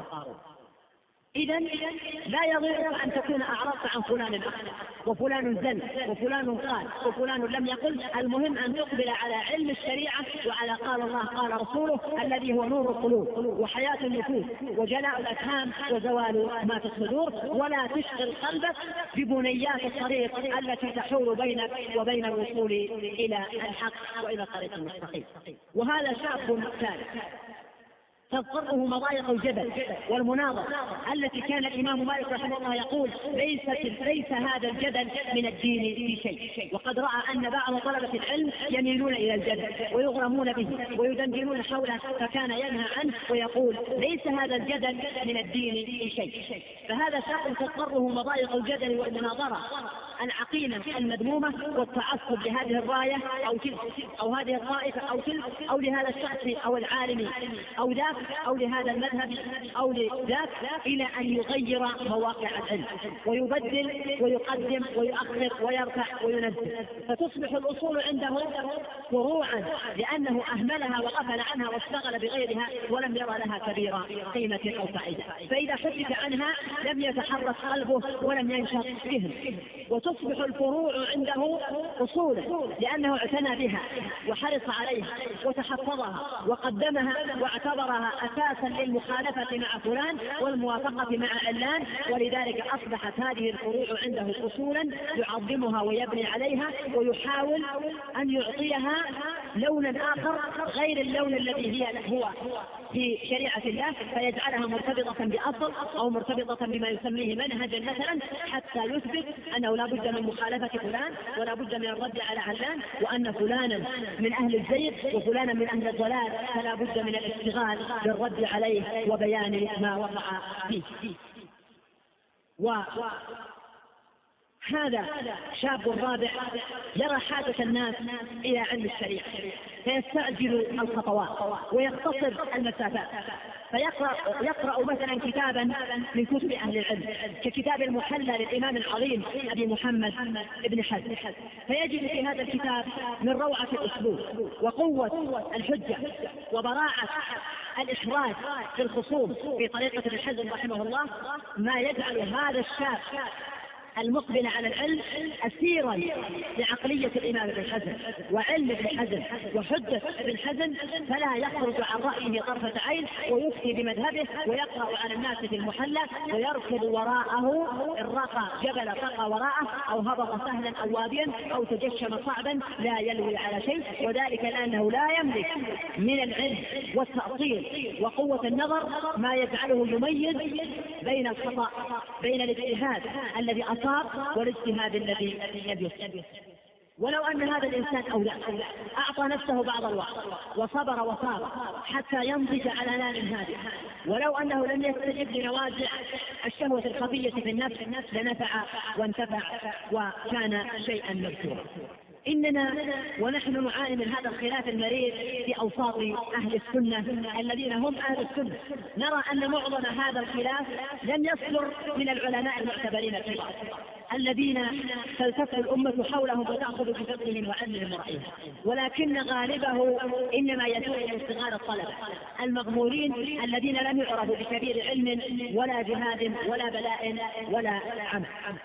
إذن لا يضرك أن تكون أعرضت عن فلان الأخر وفلان زن وفلان قال وفلان لم يقل، المهم أن تقبل على علم الشريعة وعلى قال الله قال رسوله الذي هو نور القلوب وحياة النفوس وجلاء الأفهام وزوال ما في الصدور، ولا تشغل قلبك ببنيات الطريق التي تحول بينك وبين الوصول إلى الحق وإلى الطريق المستقيم. وهذا شاب ثالث تضطره مضايق الجدل والمناظرة التي كان الإمام مالك رحمه الله يقول ليس هذا الجدل من الدين في شيء، وقد رأى أن بعض طلبة العلم يميلون إلى الجدل ويغرمون به ويدندنون حوله، فكان ينهى عنه ويقول ليس هذا الجدل من الدين في شيء. فهذا شاب تضطره مضايق الجدل والمناظرة العقيمة المذمومة والتعصب لهذه الراية أو تلك أو هذه الطائفة أو تلك أو لهذا الشخص أو العالم أو ذاك أو لهذا المذهب أو لذاك، إلى أن يغير مواقع العلم ويبدل ويقدم ويؤخر ويرفع وينزل، فتصبح الأصول عنده فروعا لأنه أهملها وغفل عنها واشتغل بغيرها ولم يرى لها كبير قيمة أو فائدة، فإذا حدث عنها لم يتحرك قلبه ولم ينشط فهم، وتصبح الفروع عنده أصولا لأنه اعتنى بها وحرص عليها وتحفظها وقدمها واعتبرها أساسا للمخالفة مع فلان والموافقة مع علان، ولذلك أصبحت هذه الفروع عنده أصولا يعظمها ويبني عليها ويحاول أن يعطيها لونا آخر غير اللون الذي هو في شريعة الله، فيجعلها مرتبطة بأصل أو مرتبطة بما يسميه منهجا مثلا، حتى يثبت أنه لا بد من مخالفة فلان ولا بد من الرد على علان، وأن فلانا من أهل الزيغ وفلانا من أهل الضلال، فلا بد من الاشتغال بالرد عليه وبيان ما وقع فيه. هذا شاب رابع يرى حاجة الناس إلى علم الشريعة فيستعجل الخطوات ويختصر المسافات، فيقرأ مثلا كتابا من كتب أهل العلم ككتاب المحلى للإمام العظيم أبي محمد ابن حزم، فيجد في هذا الكتاب من روعة الأسلوب وقوة الحجة وبراعة الإخراج في الخصوم في طريقة ابن حزم رحمه الله ما يجعل هذا الشاب المقبل على العلم أسيرا لعقلية الإمام ابن حزم وعلم ابن حزم وحجة ابن حزم، فلا يخرج عن رأيه طرفة عين ويفتي بمذهبه ويقرأ على الناس في المحلى ويركض وراءه الرقى جبل رقى وراءه أو هبط سهلا أو واديا أو تجشم صعبا لا يلوي على شيء، وذلك لأنه لا يملك من العلم والتأصيل وقوة النظر ما يجعله يميز بين الخطأ بين الاجتهاد الذي أصاب والاجتهاد الذي لم يصب. ولو أن هذا الإنسان أعطى نفسه بعض الوقت وصبر وصار حتى ينضج على نار هادئ، ولو أنه لم يستجب لنوازع الشهوة الخفية في النفس لنفع وانتفع وكان شيئا مذكورا. إننا ونحن نعاني من هذا الخلاف المرير في أوساط أهل السنة الذين هم أهل السنة، نرى أن معظم هذا الخلاف لم يصدر من العلماء المعتبرين الكبار الذين تلتف الأمة حولهم وتأخذ بفقههم وعلمهم ورأيهم، ولكن غالبه إنما يدور إلى اشتغال الطلبة المغمورين الذين لم يعرفوا بكبير علم ولا جهاد ولا بلاء ولا عمل.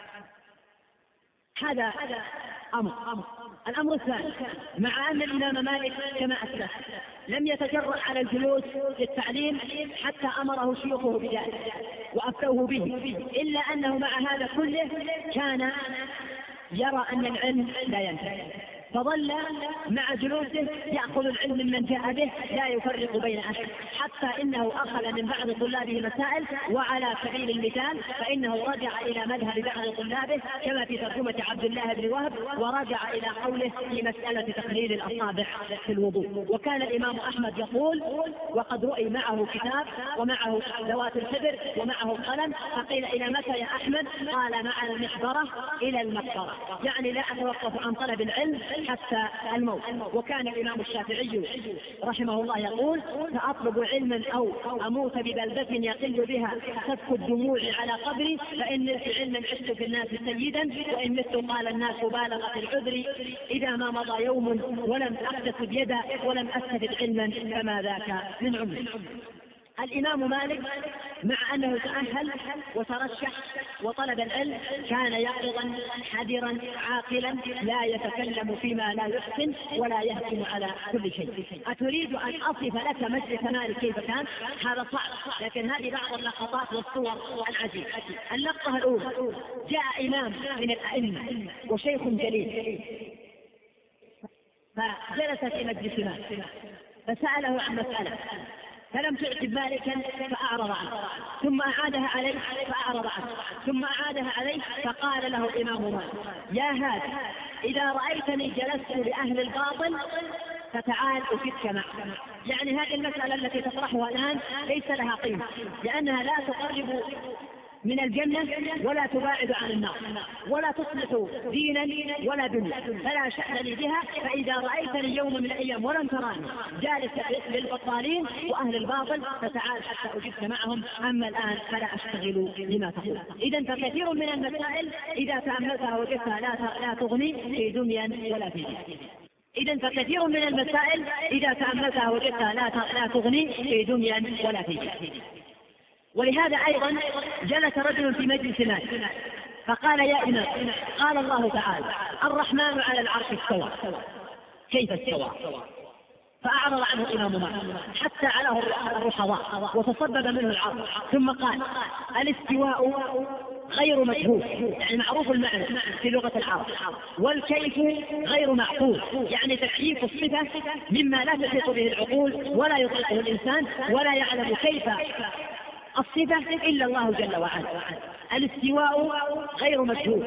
هذا أمر. الأمر الثاني، مع أن الإمام مالك كما أسلف لم يتجرأ على الجلوس للتعليم حتى أمره شيوخه بذلك وأفتوه به، إلا أنه مع هذا كله كان يرى أن العلم لا ينفع، فظل مع جلوسه يأخذ العلم ممن جاء به لا يفرق بين أحد، حتى إنه أخذ من بعض طلابه مسائل، وعلى سبيل المثال فإنه رجع إلى مذهب بعض طلابه كما في ترجمة عبد الله بن وهب، ورجع إلى قوله في مسألة تقليل الأصابع في الوضوء. وكان الإمام أحمد يقول وقد رؤي معه كتاب ومعه ذوات الحبر ومعه القلم، فقيل إلى متى يا أحمد؟ قال مع المحبرة إلى المقبرة، يعني لا أتوقف عن طلب العلم حتى الموت. وكان الإمام الشافعي رحمه الله يقول: فأطلب علما أو أموت ببلدة يقل بها سفك الدموع على قبري، فإن نلت علما عشت في الناس سيدا، وإن مت قال الناس بالغ في العذر، إذا ما مضى يوم ولم أكتسب يدا ولم أستفد علما فما ذاك من عمري. الإمام مالك مع أنه تأهل وترشح وطلب العلم كان يقظا حذرا عاقلا، لا يتكلم فيما لا يحسن ولا يهجم على كل شيء. أتريد أن أصف لك مجلس مالك كيف كان؟ هذا صعب، لكن هذه بعض اللقطات والصور العجيبة. اللقطة الأولى: جاء إمام من الأئمة وشيخ جليل فجلس في مجلس مالك فسأله عن مسألة فلم تعجب مالكا فأعرض عنه، ثم أعادها عليه فأعرض عنه، ثم أعادها عليه، فقال له الإمام مالك: يا هذا إذا رأيتني جلست لأهل الباطل فتعال أفدك معه. يعني هذه المسألة التي تطرحها الآن ليس لها قيمة، لأنها لا تقرب من الجنة ولا تباعد عن النار ولا تصلح دينا ولا دنيا، فلا شأن لي بها. فإذا رأيتني يوم من الأيام ولم تراني جالسا للبطالين وأهل الباطل فتعال حتى أجبت معهم، أما الآن فلا أشتغل لما تقول. إذن فكثير من المسائل إذا تأملتها وجدتها لا تغني في دنيا ولا في دين. إذن فكثير من المسائل إذا تأملتها وجدتها لا تغني في دنيا ولا في دين. ولهذا أيضا جلس رجل في مجلس مالك فقال: يا إمام، قال الله تعالى: الرحمن على العرش استوى، كيف استوى؟ فأعرض عنه الإمام مالك حتى علاه الرحضاء وتصبب منه العرض، ثم قال: الاستواء غير مجهول، يعني معروف المعنى في لغة العرب، والكيف غير معقول، يعني تكييف الصفة مما لا تحيط به العقول ولا يطلقه الإنسان ولا يعلم كيف الصفة إلا الله جل وعلا. الاستواء غير مجهول،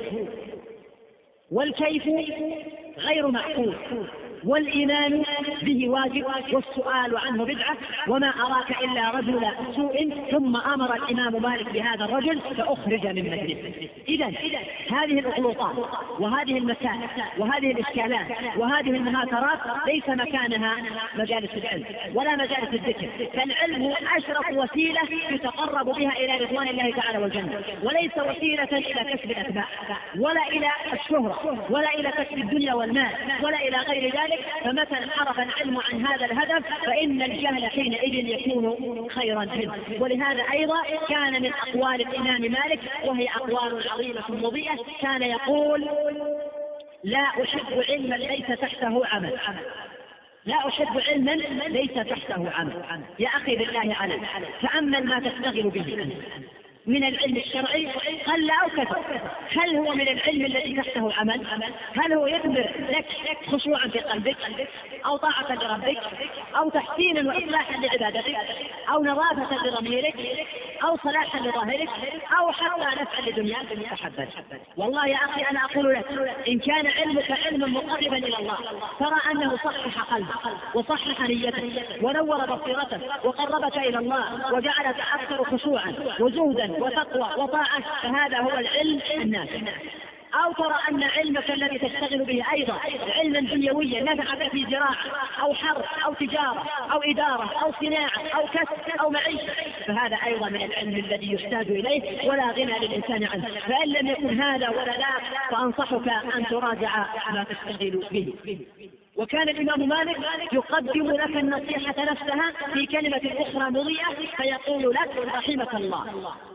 والكيف غير معقول، والإيمان به واجب، والسؤال عنه بدعة، وما أراك إلا رجل سوء. ثم أمر الإمام مالك بهذا الرجل فأخرج من مجلسه. إذن هذه الأخلاقات وهذه المسائل وهذه الإشكالات وهذه المهاترات ليس مكانها مجالس العلم ولا مجالس الذكر، فالعلم هو أشرف وسيلة يتقرب بها إلى رضوان الله تعالى والجنة، وليس وسيلة إلى كسب الأتباع ولا إلى الشهرة ولا إلى كسب الدنيا والمال ولا إلى غير ذلك. فمتى انحرف العلم عن هذا الهدف فإن الجهل حينئذ يكون خيرا منه. ولهذا أيضا كان من أقوال الإمام مالك، وهي أقوال عظيمة مضيئة، كان يقول: لا أحب علما ليس تحته عمل، لا أحب علما ليس تحته عمل. يا أخي بالله عليك تأمل ما تشتغل به من العلم الشرعي قل أو كثر. هل هو من العلم الذي تحته عمل؟ هل هو يثمر لك خشوعا في قلبك أو طاعة لربك أو تحسينا وإصلاحا لعبادتك أو نظافة لضميرك أو صلاحا لظاهرك أو حتى نفعا لدنياك؟ فحبذ. والله يا أخي أنا أقول لك إن كان علمك علما مقربا إلى الله ترى أنه صحح قلبك وصحح نيتك ونور بصيرتك وقربك إلى الله وجعلك أكثر خشوعا وزهدا وتقوى وطاعة، فهذا هو العلم النافع. أو ترى أن علمك الذي تشتغل به أيضا علما دنيويا نفعك في زراعة أو حرب أو تجارة أو إدارة أو صناعة أو كسب أو معيشة، فهذا أيضا من العلم الذي يحتاج إليه ولا غنى للإنسان عنه. فإن لم يكن هذا ولا ذاك فأنصحك أن تراجع ما تشتغل به. وكان الإمام مالك يقدم لك النصيحة نفسها في كلمة أخرى مضيئة فيقول لك: رحمك الله،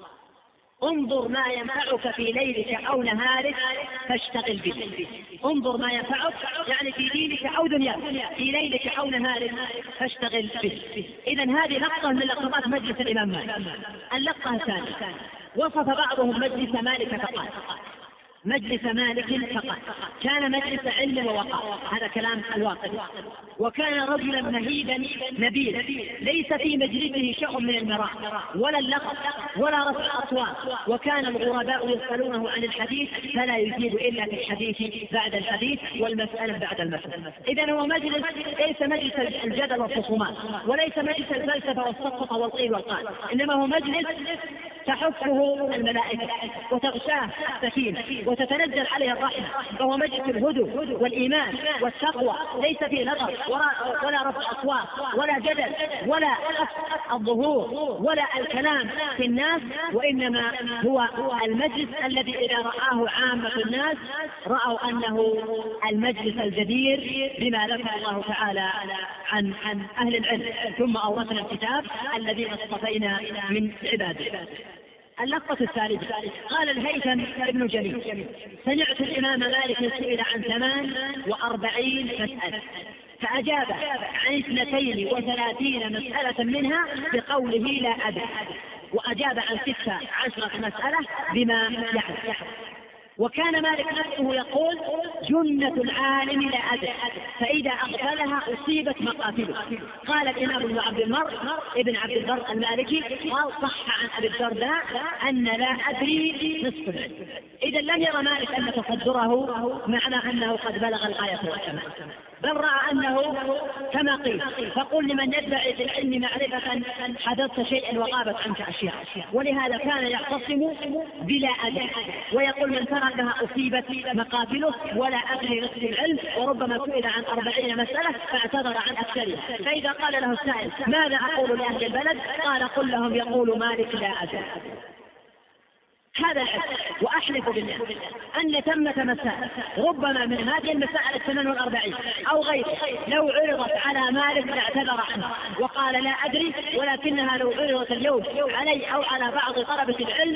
انظر ما ينفعك في ليلك أو نهارك فاشتغل به. انظر ما ينفعك يعني في دينك أو دنياك، في ليلك أو نهارك فاشتغل به. إذن هذه لقطة من لقطات مجلس الإمام مالك. اللقطة الثانية: وصف بعضهم مجلس مالك فقال: مجلس مالك فقط كان مجلس علم ووقار. هذا كلام الواقع. وكان رجلا مهيبا نبيلا ليس في مجلسه شيء من المراء ولا اللغط ولا رفع الأصوات، وكان الغرباء يسألونه عن الحديث فلا يجيب إلا في الحديث بعد الحديث والمسألة بعد المسألة. إذن هو مجلس ليس مجلس الجدل والخصومات وليس مجلس الفلسفة والسقط والقيل والقال، إنما هو مجلس تحفه الملائكة وتغشاه السكينة وتتنزل عليه الرحمة، فهو مجلس الهدوء والإيمان والتقوى، ليس فيه نظر ولا رفع أصوات ولا جدل ولا الظهور ولا الكلام في الناس، وإنما هو المجلس الذي إذا رآه عامة الناس رأوا أنه المجلس الجدير بما ذكر الله تعالى عن أهل العلم. ثم أورثنا الكتاب الذين اصطفينا من عباده. اللقطة الثالثة قال الهيثم ابن جميل: سمعت الإمام مالك سئل عن 48 مسألة فأجاب عن 32 مسألة منها بقوله لا أدري، وأجاب عن 16 مسألة بما يعرف. وكان مالك نفسه يقول: جنة العالم لا أدري، فإذا أغفلها أصيبت مقاتله. قال الإمام ابن عبد البر المالكي قال: صح عن أبي الدرداء أن لا أدري نصف العلم. إذا لم يرى مالك أن تصدره معنى أنه قد بلغ الغاية والكمال، بل رأى أنه كما قيل: فقل لمن يدعي في العلم معرفة حدثت شيئا وغابت عنك أشياء. ولهذا كان يعتصم بلا أدري، ويقول: من تركها أصيبت مقاتله ولا أدري نصف العلم. وربما سئل عن 40 مسألة فاعتذر عن أكثرها، فإذا قال له السائل: ماذا أقول لأهل البلد؟ قال: قل لهم يقول مالك لا أدري. هذا العلم. وأحلف بالله أن ثمة مسائل ربما من هذه المسائل 48 أو غيرها لو عرضت على مالك لاعتذر عنها وقال لا أدري، ولكنها لو عرضت اليوم علي أو على بعض طلبة العلم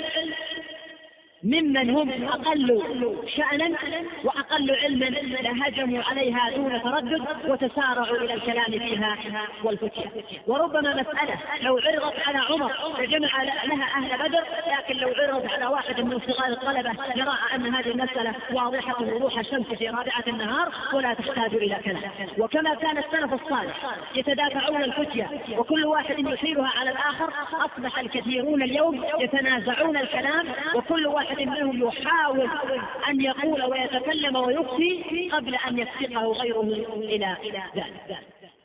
ممن هم أقل شأنا وأقل علما لهجموا عليها دون تردد وتسارعوا إلى الكلام فيها والفتية. وربما مسألة لو عرضت على عمر فجمع لها أهل بدر، لكن لو عرضت على واحد من صغار الطلبة يرى أن هذه المسألة واضحة وضوح الشمس في رابعة النهار ولا تحتاج إلى كلام. وكما كان السلف الصالح يتدافعون الفتية وكل واحد يثيرها على الآخر، أصبح الكثيرون اليوم يتنازعون الكلام، وكل واحد منهم يحاول أن يقول ويتكلم ويفتي قبل أن يسبقه غيره إلى ذلك.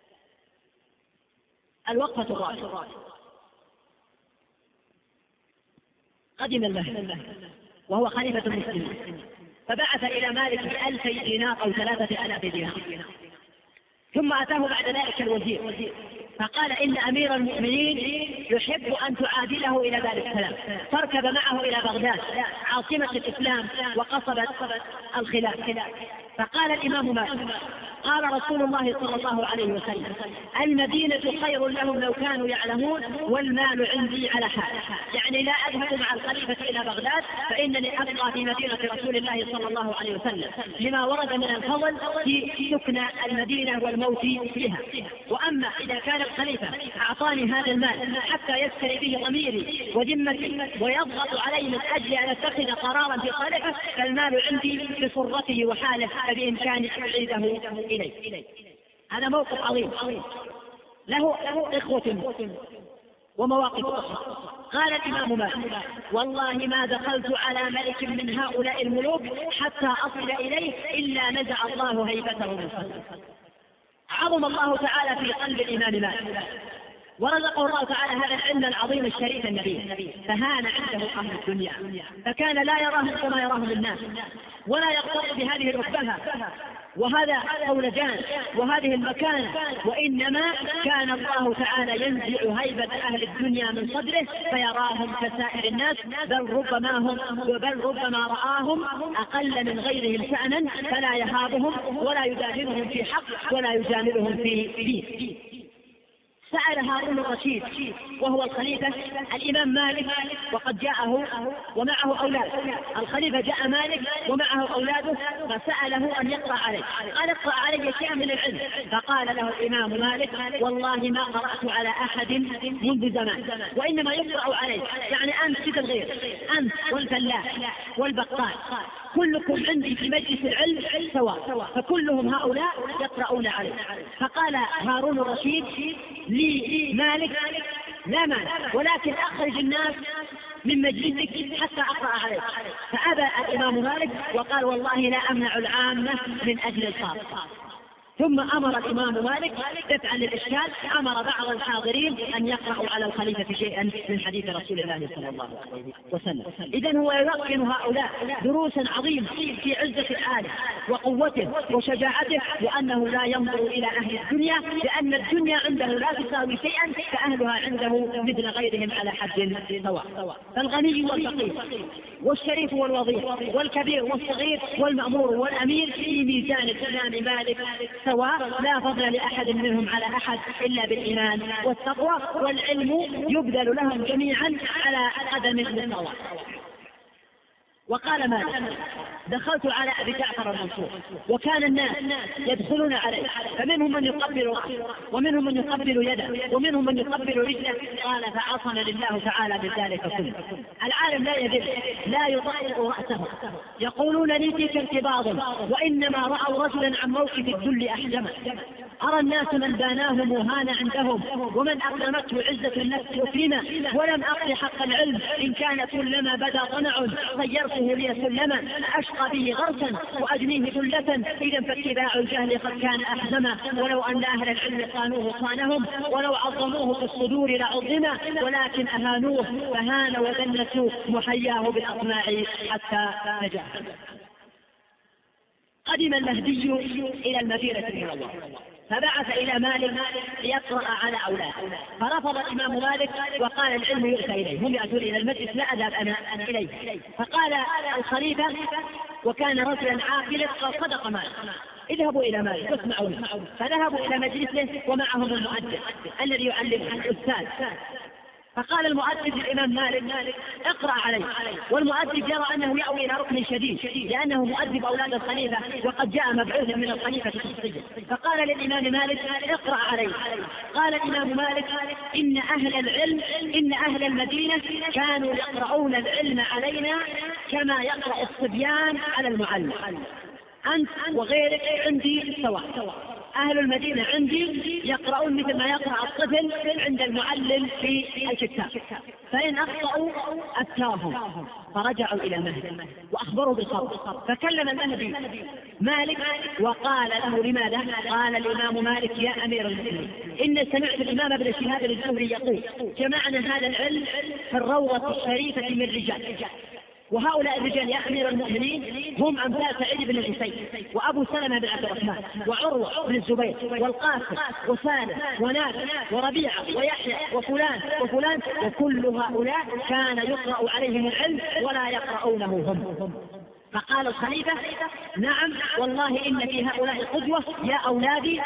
الوقفة الرابعة: قدم المهدي وهو خليفة المسلمين، فبعث إلى مالك ب2000 دينار أو 3000 دينار. ثم أتاه بعد ذلك الوزير فقال: إن أمير المؤمنين يحب أن تعادله إلى ذلك الكلام، فاركب معه إلى بغداد عاصمة الإسلام وقصبت الخلاف. فقال الإمام مالك: قال رسول الله صلى الله عليه وسلم: المدينة خير لهم لو كانوا يعلمون، والمال عندي على حال. يعني لا أذهب مع الخليفة إلى بغداد، فإنني أبقى في مدينة رسول الله صلى الله عليه وسلم لما ورد من الفضل في سكن المدينة والموت فيها. وأما إذا كان الخليفة أعطاني هذا المال حتى يسكن به ضميري وذمتي ويضغط علي من أجل أن أتخذ قرارا في صالحه، فالمال عندي بصرته وحاله، فبإمكاني أن أعيده إليه. هذا موقف عظيم له إخوة ومواقف أخرى. قال الإمام مالك: والله ما دخلت على ملك من هؤلاء الملوك حتى أصل إليه إلا نزع الله هيبته من قلبه. عظم الله تعالى في قلب الإمام مالك، ورزقه الله تعالى هذا العلم العظيم الشريف النبي، فهان عنده أهل الدنيا، فكان لا يراهم كما يراهم الناس، ولا يقترب بهذه الرتبة وهذا أولجان وهذه المكانة، وإنما كان الله تعالى ينزع هيبة أهل الدنيا من صدره فيراهم كسائر الناس، بل ربما رآهم أقل من غيرهم شأنا، فلا يهابهم ولا يجادلهم في حق ولا يجاملهم في دين. سأل هارون الرشيد وهو الخليفة الإمام مالك وقد جاءه ومعه أولاده. الخليفة جاء مالك ومعه أولاده فسأله أن يقرأ عليه، قال: اقرأ علي شيئا من العلم. فقال له الإمام مالك: والله ما قرأت على أحد منذ زمان، وإنما يقرأ عليه، يعني أنت كده الغير، أنت والفلاح والبقال كلكم عندي في مجلس العلم سواء، فكلهم هؤلاء يقرؤون عليه. فقال هارون الرشيد لي مالك: لا مانع، ولكن أخرج الناس من مجلسك حتى أقرأ عليه. فأبى الإمام مالك وقال: والله لا أمنع العامة من أجل الخاصة. ثم أمر الإمام مالك دفعا للإشكال، أمر بعض الحاضرين أن يقرأوا على الخليفة شيئا من حديث رسول الله صلى الله عليه وسلم. إذن هو يلقن هؤلاء دروسا عظيمة في عزة الآله وقوته وشجاعته، وأنه لا ينظر إلى أهل الدنيا، لأن الدنيا عنده لا تساوي شيئا، فأهلها عنده مثل غيرهم على حد سواء. فالغني والفقير والشريف والوضيع والكبير والصغير والمأمور والأمير في ميزان الإمام مالك سواء، لا فضل لأحد منهم على أحد إلا بالإيمان والتقوى، والعلم يبذل لهم جميعا على قدم المساواة. وقال مالك: دخلت على أبي جعفر المنصور وكان الناس يدخلون عليه، فمنهم من يقبل رأسه ومنهم من يقبل يده ومنهم من يقبل رجله. قال: فعصم لله تعالى بذلك كله. العالم لا يذل، لا يطأطئ رأسه. يقولون لي فيك انقباض، وإنما رأوا رجلا عن موقف الذل أحجمه. أرى الناس من داناه مهان عندهم، ومن أكرمته عزة النفس أكرمه، ولم أقض حق العلم إن كان كلما بدا طمع صيرته لي سلما، أشقى به غرسا وأجنيه ذلة، إذا فاتباع الجهل قد كان أحزما. ولو أن أهل العلم صانوه صانهم، ولو عظموه في الصدور لعظما، ولكن أهانوه فهان ودنسوا محياه بالأطماع حتى نجا. قدم المهدي إلى المدينة من الله، فبعث إلى مالك ليقرأ على أولاده، فرفض الإمام مالك وقال: العلم يؤتى إليه، هم يأتون إلى المجلس لا أذهب أنا إليه. فقال الخليفة وكان رجلا عاقلا: صدق مالك، اذهبوا إلى مالك واسمعوا. فذهبوا إلى مجلسه ومعهم المؤدب الذي يعلم الأستاذ. فقال المؤدب للإمام مالك: اقرأ عليه. والمؤدب يرى أنه يأوي إلى ركن شديد، لأنه مؤدب أولاد الخليفة وقد جاء مبعوثا من الخليفة شخصيا. فقال للإمام مالك: اقرأ عليه. قال الإمام مالك: إن أهل المدينة كانوا يقرؤون العلم علينا كما يقرأ الصبيان على المعلم. أنت وغيرك عندي سواء. أهل المدينة عندي يقرؤون مثل ما يقرأ الطفل عند المعلم في الكتاب، فإن أخطأوا أتاهم. فرجعوا إلى مهدي وأخبروا بالخبر. فكلم المهدي مالك وقال له: لماذا؟ قال الإمام مالك: يا أمير المؤمنين، إن سمعت الإمام ابن شهاب الزهري يقول: جمعنا هذا العلم في الروضة الشريفة من رجال، وهؤلاء الرجال يا أمير المؤمنين هم أمثال سعيد بن الحسين وأبو سلمة بن عبد الرحمن وعروة بن الزبير والقاسم وسالم ونافع وربيعة ويحيى وفلان وفلان، وكل هؤلاء كان يقرأ عليهم العلم ولا يقرؤونه هم. فقال الخليفة: نعم والله إن في هؤلاء قدوة، يا أولادي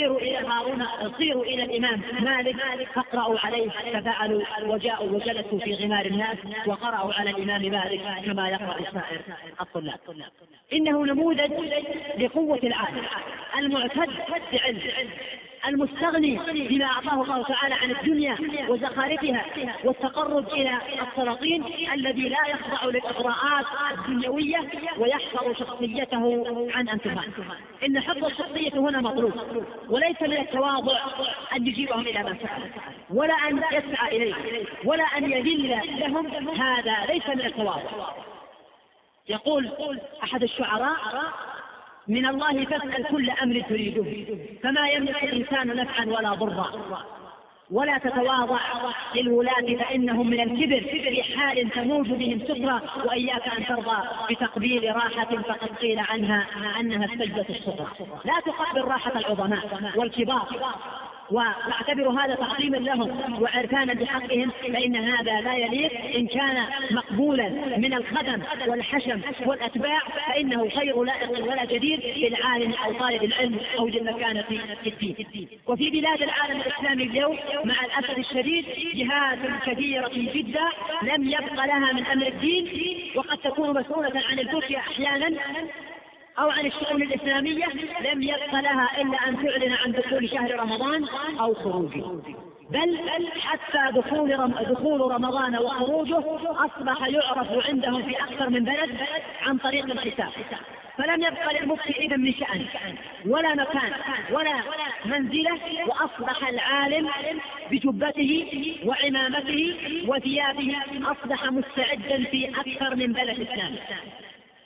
صيروا إلى الإمام مالك فاقرأوا عليه. ففعلوا وجاءوا وجلسوا في غمار الناس وقرأوا على الإمام مالك كما يقرأ سائر الطلاب. إنه نموذج لقوة العالم المعتد بعلم، المستغني بما أعطاه الله تعالى عن الدنيا وزخارفها والتقرب إلى السلاطين، الذي لا يخضع للإغراءات الدنيوية ويحفظ شخصيته عن أن تهان. إن حفظ الشخصية هنا مطلوب، وليس من التواضع أن يجيبهم إلى ما فعل ولا أن يسعى إليه ولا أن يذل لهم، هذا ليس من التواضع. يقول أحد الشعراء: من الله فاسأل كل أمر تريده، فما يملك الإنسان نفعا ولا ضرا، ولا تتواضع للولاة فإنهم من الكبر في حال تموج بهم سترة، وإياك أن ترضى بتقبيل راحة فقد قيل عنها أنها السجدة الصغرى. لا تقبل راحة العظماء والكبار واعتبر هذا تعظيما لهم وعرفانا بحقهم، فإن هذا لا يليق. إن كان مقبولا من الخدم والحشم والأتباع فإنه غير لائق ولا جدير للعالم أو طالب العلم أو للمكانة في الدين. وفي بلاد العالم الإسلامي اليوم مع الأسف الشديد جهات كثيرة جدا لم يبق لها من أمر الدين، وقد تكون مسؤولة عن الفتية أحيانا أو عن الشؤون الإسلامية، لم يبق لها إلا أن تعلن عن دخول شهر رمضان أو خروجه، بل حتى دخول رمضان وخروجه أصبح يعرف عندهم في أكثر من بلد عن طريق الحساب. فلم يبق للمفتي إذن من شأن ولا مكان ولا منزلة، وأصبح العالم بجبته وعمامته وثيابه أصبح مستعدا في أكثر من بلد إسلامي.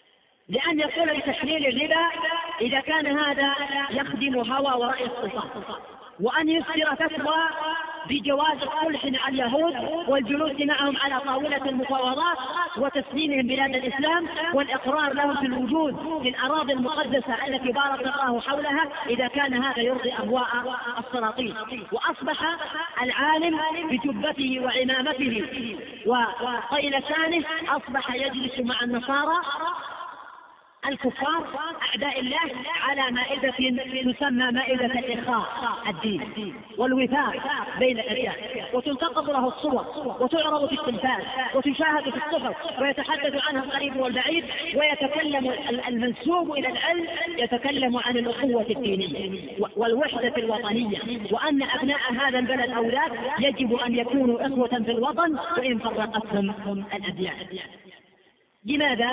لأن يقول بتحليل الربا إذا كان هذا يخدم هوى ورأي السلطان، وأن يصدر فتوى بجواز الصلح مع اليهود والجلوس معهم على طاولة المفاوضات وتسليمهم بلاد الإسلام والإقرار لهم في الوجود في الأراضي المقدسة التي بارك الله حولها، إذا كان هذا يرضي أهواء السلاطين. وأصبح العالم بجبته وعمامته وطيلسانه أصبح يجلس مع النصارى الكفار أعداء الله على مائدة تسمى مائدة الإخاء الدين والوفاق بين الأديان، وتلتقط له الصور وتعرض في التلفاز وتشاهد في الصحف ويتحدث عنها القريب والبعيد، ويتكلم المنسوب إلى العلم يتكلم عن الأخوة الدينية والوحدة الوطنية، وأن أبناء هذا البلد أولاد يجب أن يكونوا إخوة في الوطن وإن فرقتهم الأديان. لماذا؟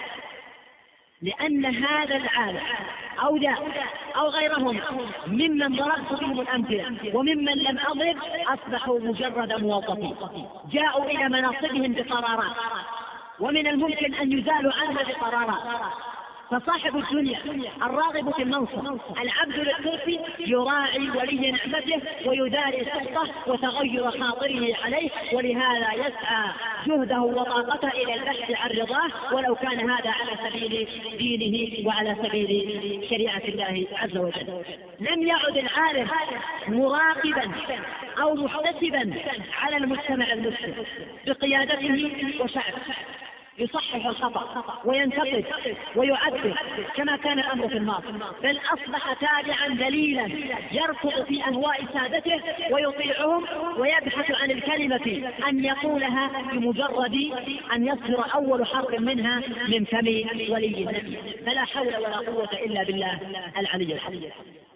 لأن هذا العالم أو ذا أو غيرهم ممن ضربت بهم الأمثلة وممن لم أضرب أصبحوا مجرد موظفين جاءوا إلى مناصبهم بقرارات، ومن الممكن أن يزالوا عنها بقرارات. فصاحب الدنيا الراغب في المنصب العبد للكرسي يراعي ولي نعمته ويداري سلطه وتغير خاطره عليه، ولهذا يسعى جهده وطاقته إلى البحث عن رضاه ولو كان هذا على سبيل دينه وعلى سبيل شريعة الله عز وجل. لم يعد العالم مراقبا أو محتسبا على المجتمع المسلم بقيادته وشعبه، يصحح الخطأ وينتقد ويعدل كما كان الأمر في الماضي، بل أصبح تابعا دليلا يركض في أهواء سادته ويطيعهم ويبحث عن الكلمة أن يقولها بمجرد أن يصدر أول حرف منها من فم ولي النبي. فلا حول ولا قوة إلا بالله العلي الحليم.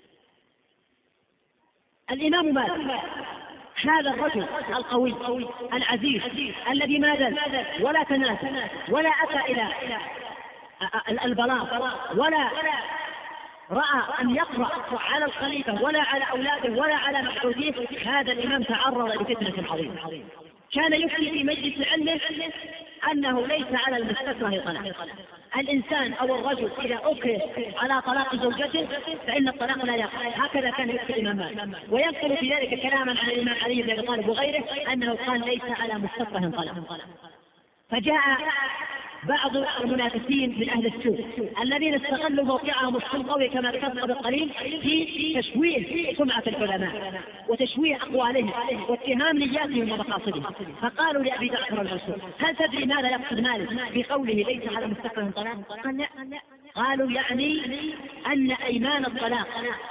الإمام مالك هذا الرجل القوي العزيز الذي ما زال ولا تناسى ولا أتى إلى البلاط ولا رأى أن يقرأ على الخليفة ولا على أولاده ولا على محدوديه، هذا الإمام تعرض لفتنة عظيمة. كان يفتي في مجلس علمه أنه ليس على المستكره طلاق. الإنسان أو الرجل إذا أكره على طلاق زوجته فإن الطلاق لا يقع، هكذا كان يفتي الإمام مالك، وينقل في ذلك كلاما عن الإمام علي بن أبي طالب وغيره أنه قال ليس على مستكره طلاق. فجاء بعض المنافسين من أهل السوء الذين استغلوا موقعهم السلطوي كما ذكرت قبل قليل في تشويه سمعة العلماء وتشويه أقوالهم واتهام نياتهم ومقاصدهم، فقالوا لأبي جعفر المنصور هل تدري ماذا يقصد مالك بقوله ليس على مستكره طلاق؟ قال لا. قالوا يعني أن أيمان الطلاق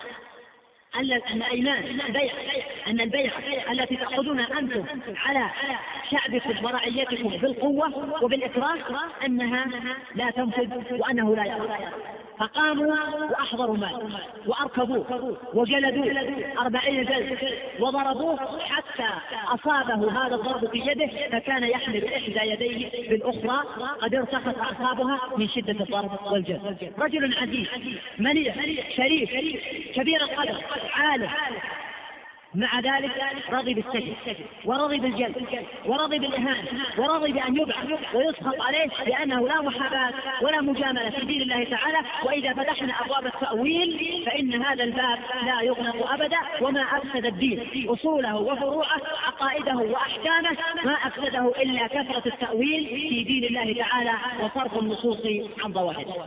أن البيع التي تأخذون أنتم على شعبكم ورعيتكم بالقوة وبالإكراه أنها لا تنفذ وأنه لا يأخذ. فقاموا وأحضروا مال وأركبوه وجلدوه 40 جلد وضربوه حتى أصابه هذا الضرب في يده، فكان يحمل إحدى يديه بالأخرى قد ارتخت أعصابها من شدة الضرب والجلد. رجل عزيز منيع شريف كبير القدر عالم، مع ذلك رضي بالسجن ورضي بالجلد ورضي بالإهانة ورضي بأن يبعث ويسخط عليه لأنه لا محاباة ولا مجاملة في دين الله تعالى. وإذا فتحنا أبواب التأويل فإن هذا الباب لا يغلق أبدا، وما أفسد الدين أصوله وفروعه عقائده وأحكامه ما أفسده إلا كثرة التأويل في دين الله تعالى وصرف النصوص عن ظواهره.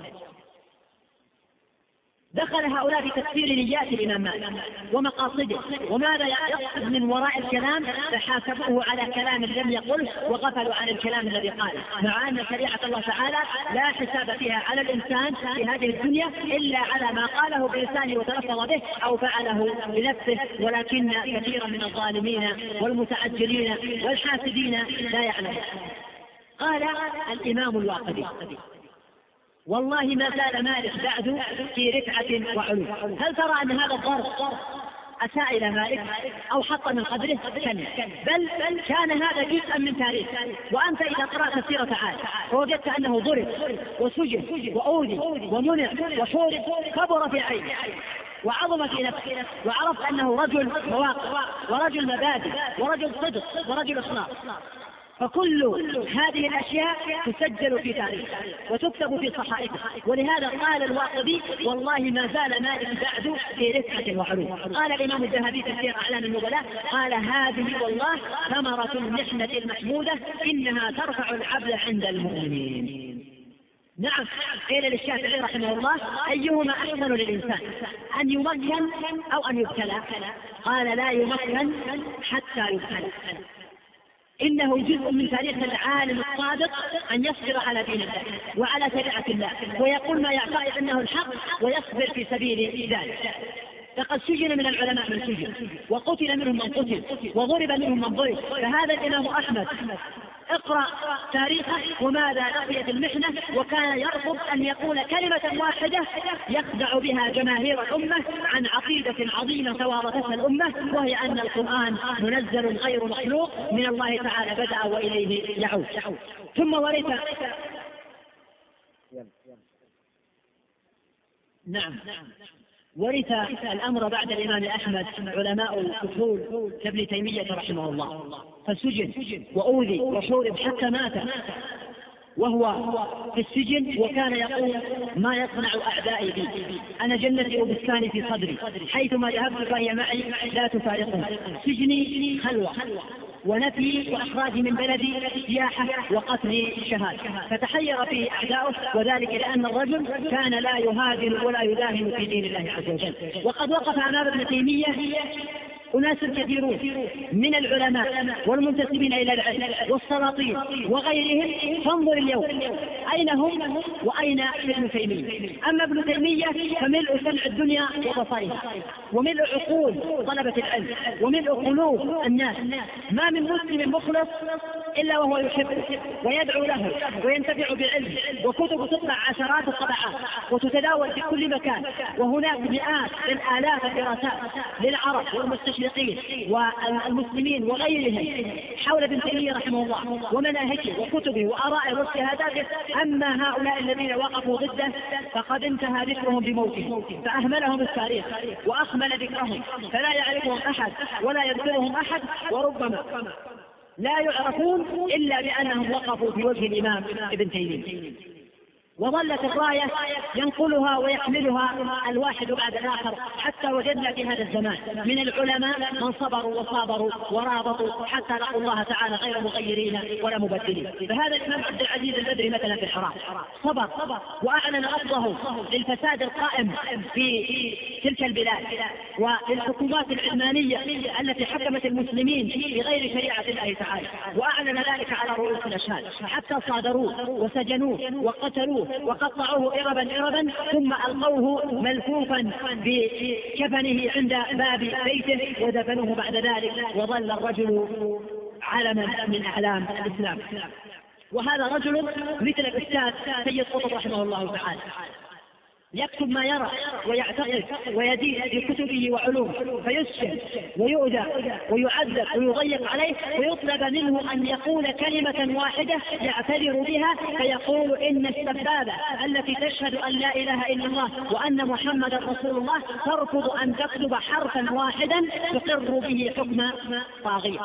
دخل هؤلاء في تفسير نيات الإمام مالك ومقاصده وماذا يقصد من وراء الكلام، فحاسبوه على كلام لم يقله وغفلوا عن الكلام الذي قاله، مع أن شريعة الله تعالى لا حساب فيها على الإنسان في هذه الدنيا إلا على ما قاله بلسانه وتلفظ به أو فعله بنفسه، ولكن كثيرا من الظالمين والمتعجلين والحاسدين لا يعلمون. قال الإمام الواقدي والله ما زال مالك بعد في رفعة وعلو. هل ترى أن هذا الضرب أساء إلى مالك أو حط من قدره؟ بل كان هذا جزءا من تاريخ. وأنت إذا قرأت سيرة عاد فوجدت أنه ضرب وسجن وأوذي ومنع وحورب، كبر في عينه وعظم في نفسه، وعرف أنه رجل مواقف ورجل مبادئ ورجل صدق ورجل إخلاص. فكل هذه الأشياء تسجل في تاريخ وتكتب في صحائفه. ولهذا قال الواقدي: والله ما زال مالك بعد في رفعة وعلو. قال الإمام الذهبي في سير أعلام النبلاء: قال هذه والله ثمرة المحنة المحمودة، إنها ترفع العبد عند المؤمنين. نعم، قيل للشافعي رحمه الله: أيهما أحسن للإنسان، أن يمكن أو أن يبتلى؟ قال: لا يمكن حتى يبتلى. إنه جزء من تاريخ العالم الصادق أن يصبر على دين الله وعلى شريعة الله، ويقول ما يعتقد أنه الحق ويصبر في سبيل ذلك. لقد سجن من العلماء من سجن، وقتل منهم من قتل، وضرب منهم من ضرب. فهذا الإمام أحمد اقرأ تاريخه وماذا لقي في المحنة، وكان يرفض أن يقول كلمة واحدة يخدع بها جماهير الأمة عن عقيدة عظيمة توارثتها الأمة، وهي أن القرآن منزل غير مخلوق من الله تعالى بدأ وإليه يعود. ثم ورث الأمر بعد الإمام أحمد علماء الأصول كابن تيمية رحمه الله، فسجن وأوذي وحورب حتى مات وهو في السجن، وكان يقول: ما يصنع أعدائي بي، أنا جنتي وبستاني في صدري، حيثما ذهبت فهي معي لا تفارقني، سجني خلوة ونفي وإخراجي من بلدي سياحة وقتلي شهادة. فتحير فيه أعداؤه، وذلك لأن الرجل كان لا يهاجم ولا يداهن في دين الله عز وجل. وقد وقف أمام ابن تيمية أناس كثيرون من العلماء والمنتسبين إلى العلم والسلاطين وغيرهم، فانظر اليوم أين هم وأين ابن تيمية. أما ابن تيمية فملء سمع الدنيا وبصائرها، وملء عقول طلبة العلم، وملء قلوب الناس. ما من مسلم مخلص إلا وهو يحبه ويدعو له وينتفع بالعلم، وكتب تطلع عشرات الطبعات وتتداول في كل مكان، وهناك مئات الآلاف الدراسات للعرب والمستشرقين والمسلمين وغيرهم حول ابن تيمية رحمه الله ومناهجه وكتبه وآرائه واجتهاداته. أما هؤلاء الذين وقفوا ضده فقد انتهى ذكرهم بموته، فأهملهم التاريخ وأخمل ذكرهم، فلا يعرفهم أحد ولا يذكرهم أحد، وربما لا يعرفون إلا بأنهم وقفوا في وجه الإمام ابن تيمية. وظلت الراية ينقلها ويحملها الواحد بعد الآخر، حتى وجدنا في هذا الزمان من العلماء من صبروا وصابروا ورابطوا حتى لقوا الله تعالى غير مغيرين ولا مبدلين. فهذا الإمام عبد العزيز البدري مثلا في العراق صبر وأعلن رفضه للفساد القائم في تلك البلاد وللحكومات العلمانية التي حكمت المسلمين بغير شريعة الله تعالى، وأعلن ذلك على رؤوس الأشهاد، حتى صادروه وسجنوه وقتلوه وقطعوه إربا، ثم ألقوه ملفوفا بكفنه عند باب بيته ودفنوه بعد ذلك، وظل الرجل علما من أعلام الإسلام. وهذا رجل مثل الأستاذ سيد قطب رحمه الله تعالى، يكتب ما يرى ويعتقد ويدين بكتبه وعلومه، فيسجن ويؤذى ويعذب ويضيق عليه، ويطلب منه أن يقول كلمة واحدة يعتذر بها، فيقول: إن السبابة التي تشهد أن لا إله إلا الله وأن محمد رسول الله ترفض أن تكتب حرفا واحدا تقر به حكم طاغية.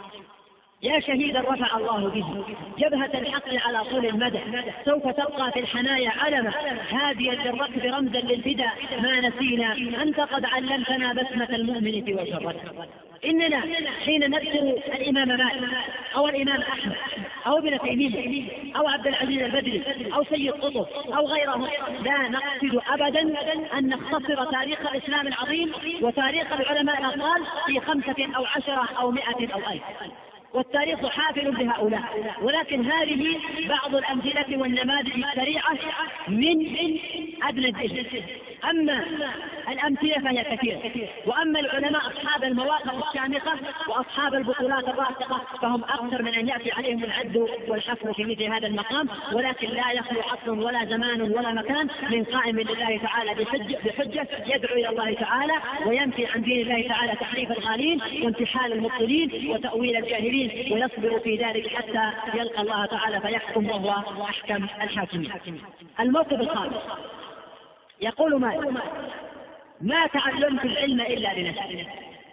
يا شهيدا رفع الله به جبهة الحق على طول المدى، سوف تبقى في الحنايا علما هاديا للركب رمزا للفداء، ما نسينا أنت قد علمتنا بسمة المؤمن في وجه الرجل. إننا حين نذكر الإمام مالك أو الإمام أحمد أو ابن تيمية أو عبد العزيز البدري أو سيد قطب أو غيرهم، لا نقصد أبدا أن نختصر تاريخ الإسلام العظيم وتاريخ العلماء الأفضل في 5 أو 10 أو 100 أو 1000، والتاريخ حافل بهؤلاء، ولكن هذه بعض الأمثلة والنماذج السريعة من أدنى الذهن. أما الأمثلة فهي كثيرة، وأما العلماء أصحاب المواقف الشامخة وأصحاب البطولات الراسخة فهم أكثر من أن يأتي عليهم العد والحصر في مثل هذا المقام، ولكن لا يخلو عصر ولا زمان ولا مكان من قائم لله تعالى بحجة يدعو إلى الله تعالى وينفي عن دين الله تعالى تحريف الغالين وانتحال المبطلين وتأويل الجاهلين، ويصبر في ذلك حتى يلقى الله تعالى فيحكم وهو أحكم الحاكمين. الموقف الخامس يقول مالك: ما تعلمت العلم إلا لنفسي.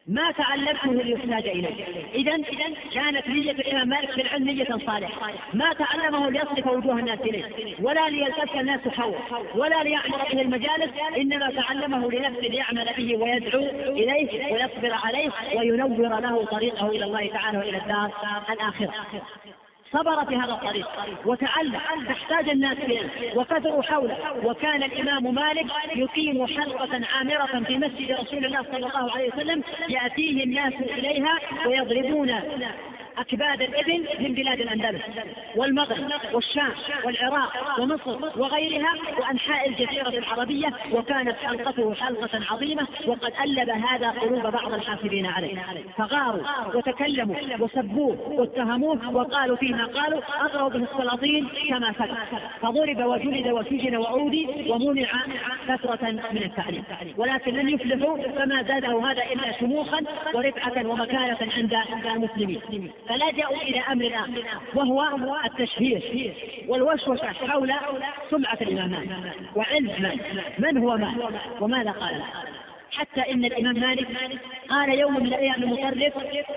ما تعلمته ليحتاج إليه. إذن كانت نية الإمام مالك في العلم نية صالحة، ما تعلمه ليصرف وجوه الناس إليه، ولا ليلتف الناس حوله، ولا ليعمر به المجالس، إنما تعلمه لنفسه ليعمل به ويدعو إليه ويصبر عليه وينور له طريقه إلى الله تعالى وإلى الدار الآخرة. صبر في هذا الطريق وتعلم، فاحتاج الناس إليه وكثروا حوله. وكان الإمام مالك يقيم حلقة عامرة في مسجد رسول الله صلى الله عليه وسلم، يأتيه الناس إليها ويضربون أكباد الإبل من بلاد الأندلس والمغرب والشام والعراق ومصر وغيرها وأنحاء الجزيرة العربية، وكانت حلقته حلقة عظيمة، وقد ألب هذا قلوب بعض الحاسبين عليه، فغاروا وتكلموا وسبوه واتهموه وقالوا فيما قالوا أضروا به السلاطين كما فعل، فضرب وجلد وسجن وعودي ومنع فترة من التعليم، ولكن لم يفلحوا، فما زاده هذا إلا شموخا ورفعة ومكانة عند المسلمين. فلجأوا إلى أمر آخر وهو التشهير والوشوشة حول سمعة الإمام مالك وعلم من هو مالك وماذا قال، حتى إن الإمام مالك قال يوم من الأيام المطرف: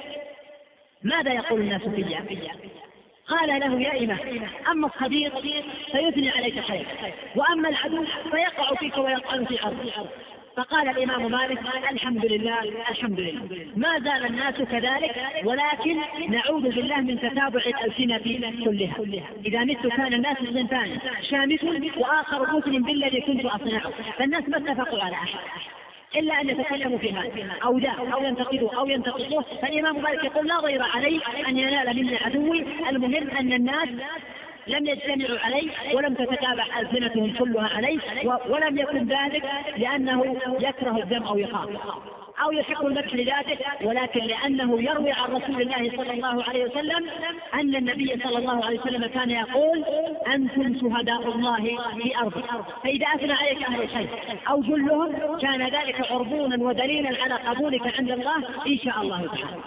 ماذا يقول الناس فيا؟ قال له: يا إمام، أما الصديق فيثني عليك خير، وأما العدو فيقع فيك ويطعن في أرضك. فقال الإمام مالك: الحمد لله الحمد لله، ما زال الناس كذلك، ولكن نعوذ بالله من تتابع الألسنة كلها. إذا مت كان الناس صنفان، شامت وآخر مسلم بالذي كنت أصنعه، فالناس ما اتفقوا على أحد إلا أن يتكلموا فيها أو داء أو ينتقدوا أو ينتقدوه. فالإمام مالك يقول: لا ضير علي أن ينال مني عدوي، المهم أن الناس لم يجتمعوا عليه ولم تتتابع ألسنتهم كلها عليه، ولم يكن ذلك لأنه يكره الدم أو يخاف أو يحق المدح لذاته، ولكن لأنه يروي عن رسول الله صلى الله عليه وسلم أن النبي صلى الله عليه وسلم كان يقول: أنتم شهداء الله في أرضه، فإذا أثنى عليك أهل الخير أو جلهم كان ذلك عربونا ودليلا على قبولك عند الله إن شاء الله تعالى.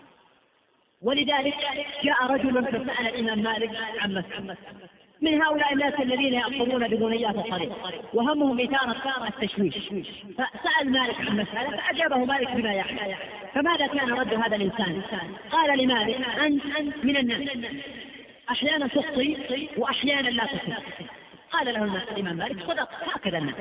ولذلك جاء رجل فسأل الإمام مالك عن مسألة من هؤلاء الناس الذين يأخذون ببنيات الطريق وهمهم إثارة التشويش، فسأل مالك عن مسألة فأجابه مالك بما يعلم. فماذا كان رد هذا الإنسان؟ قال لمالك: أنت من الناس أحيانا تخطي وأحيانا لا تخطي. قال له الإمام مالك: صدق، هكذا الناس.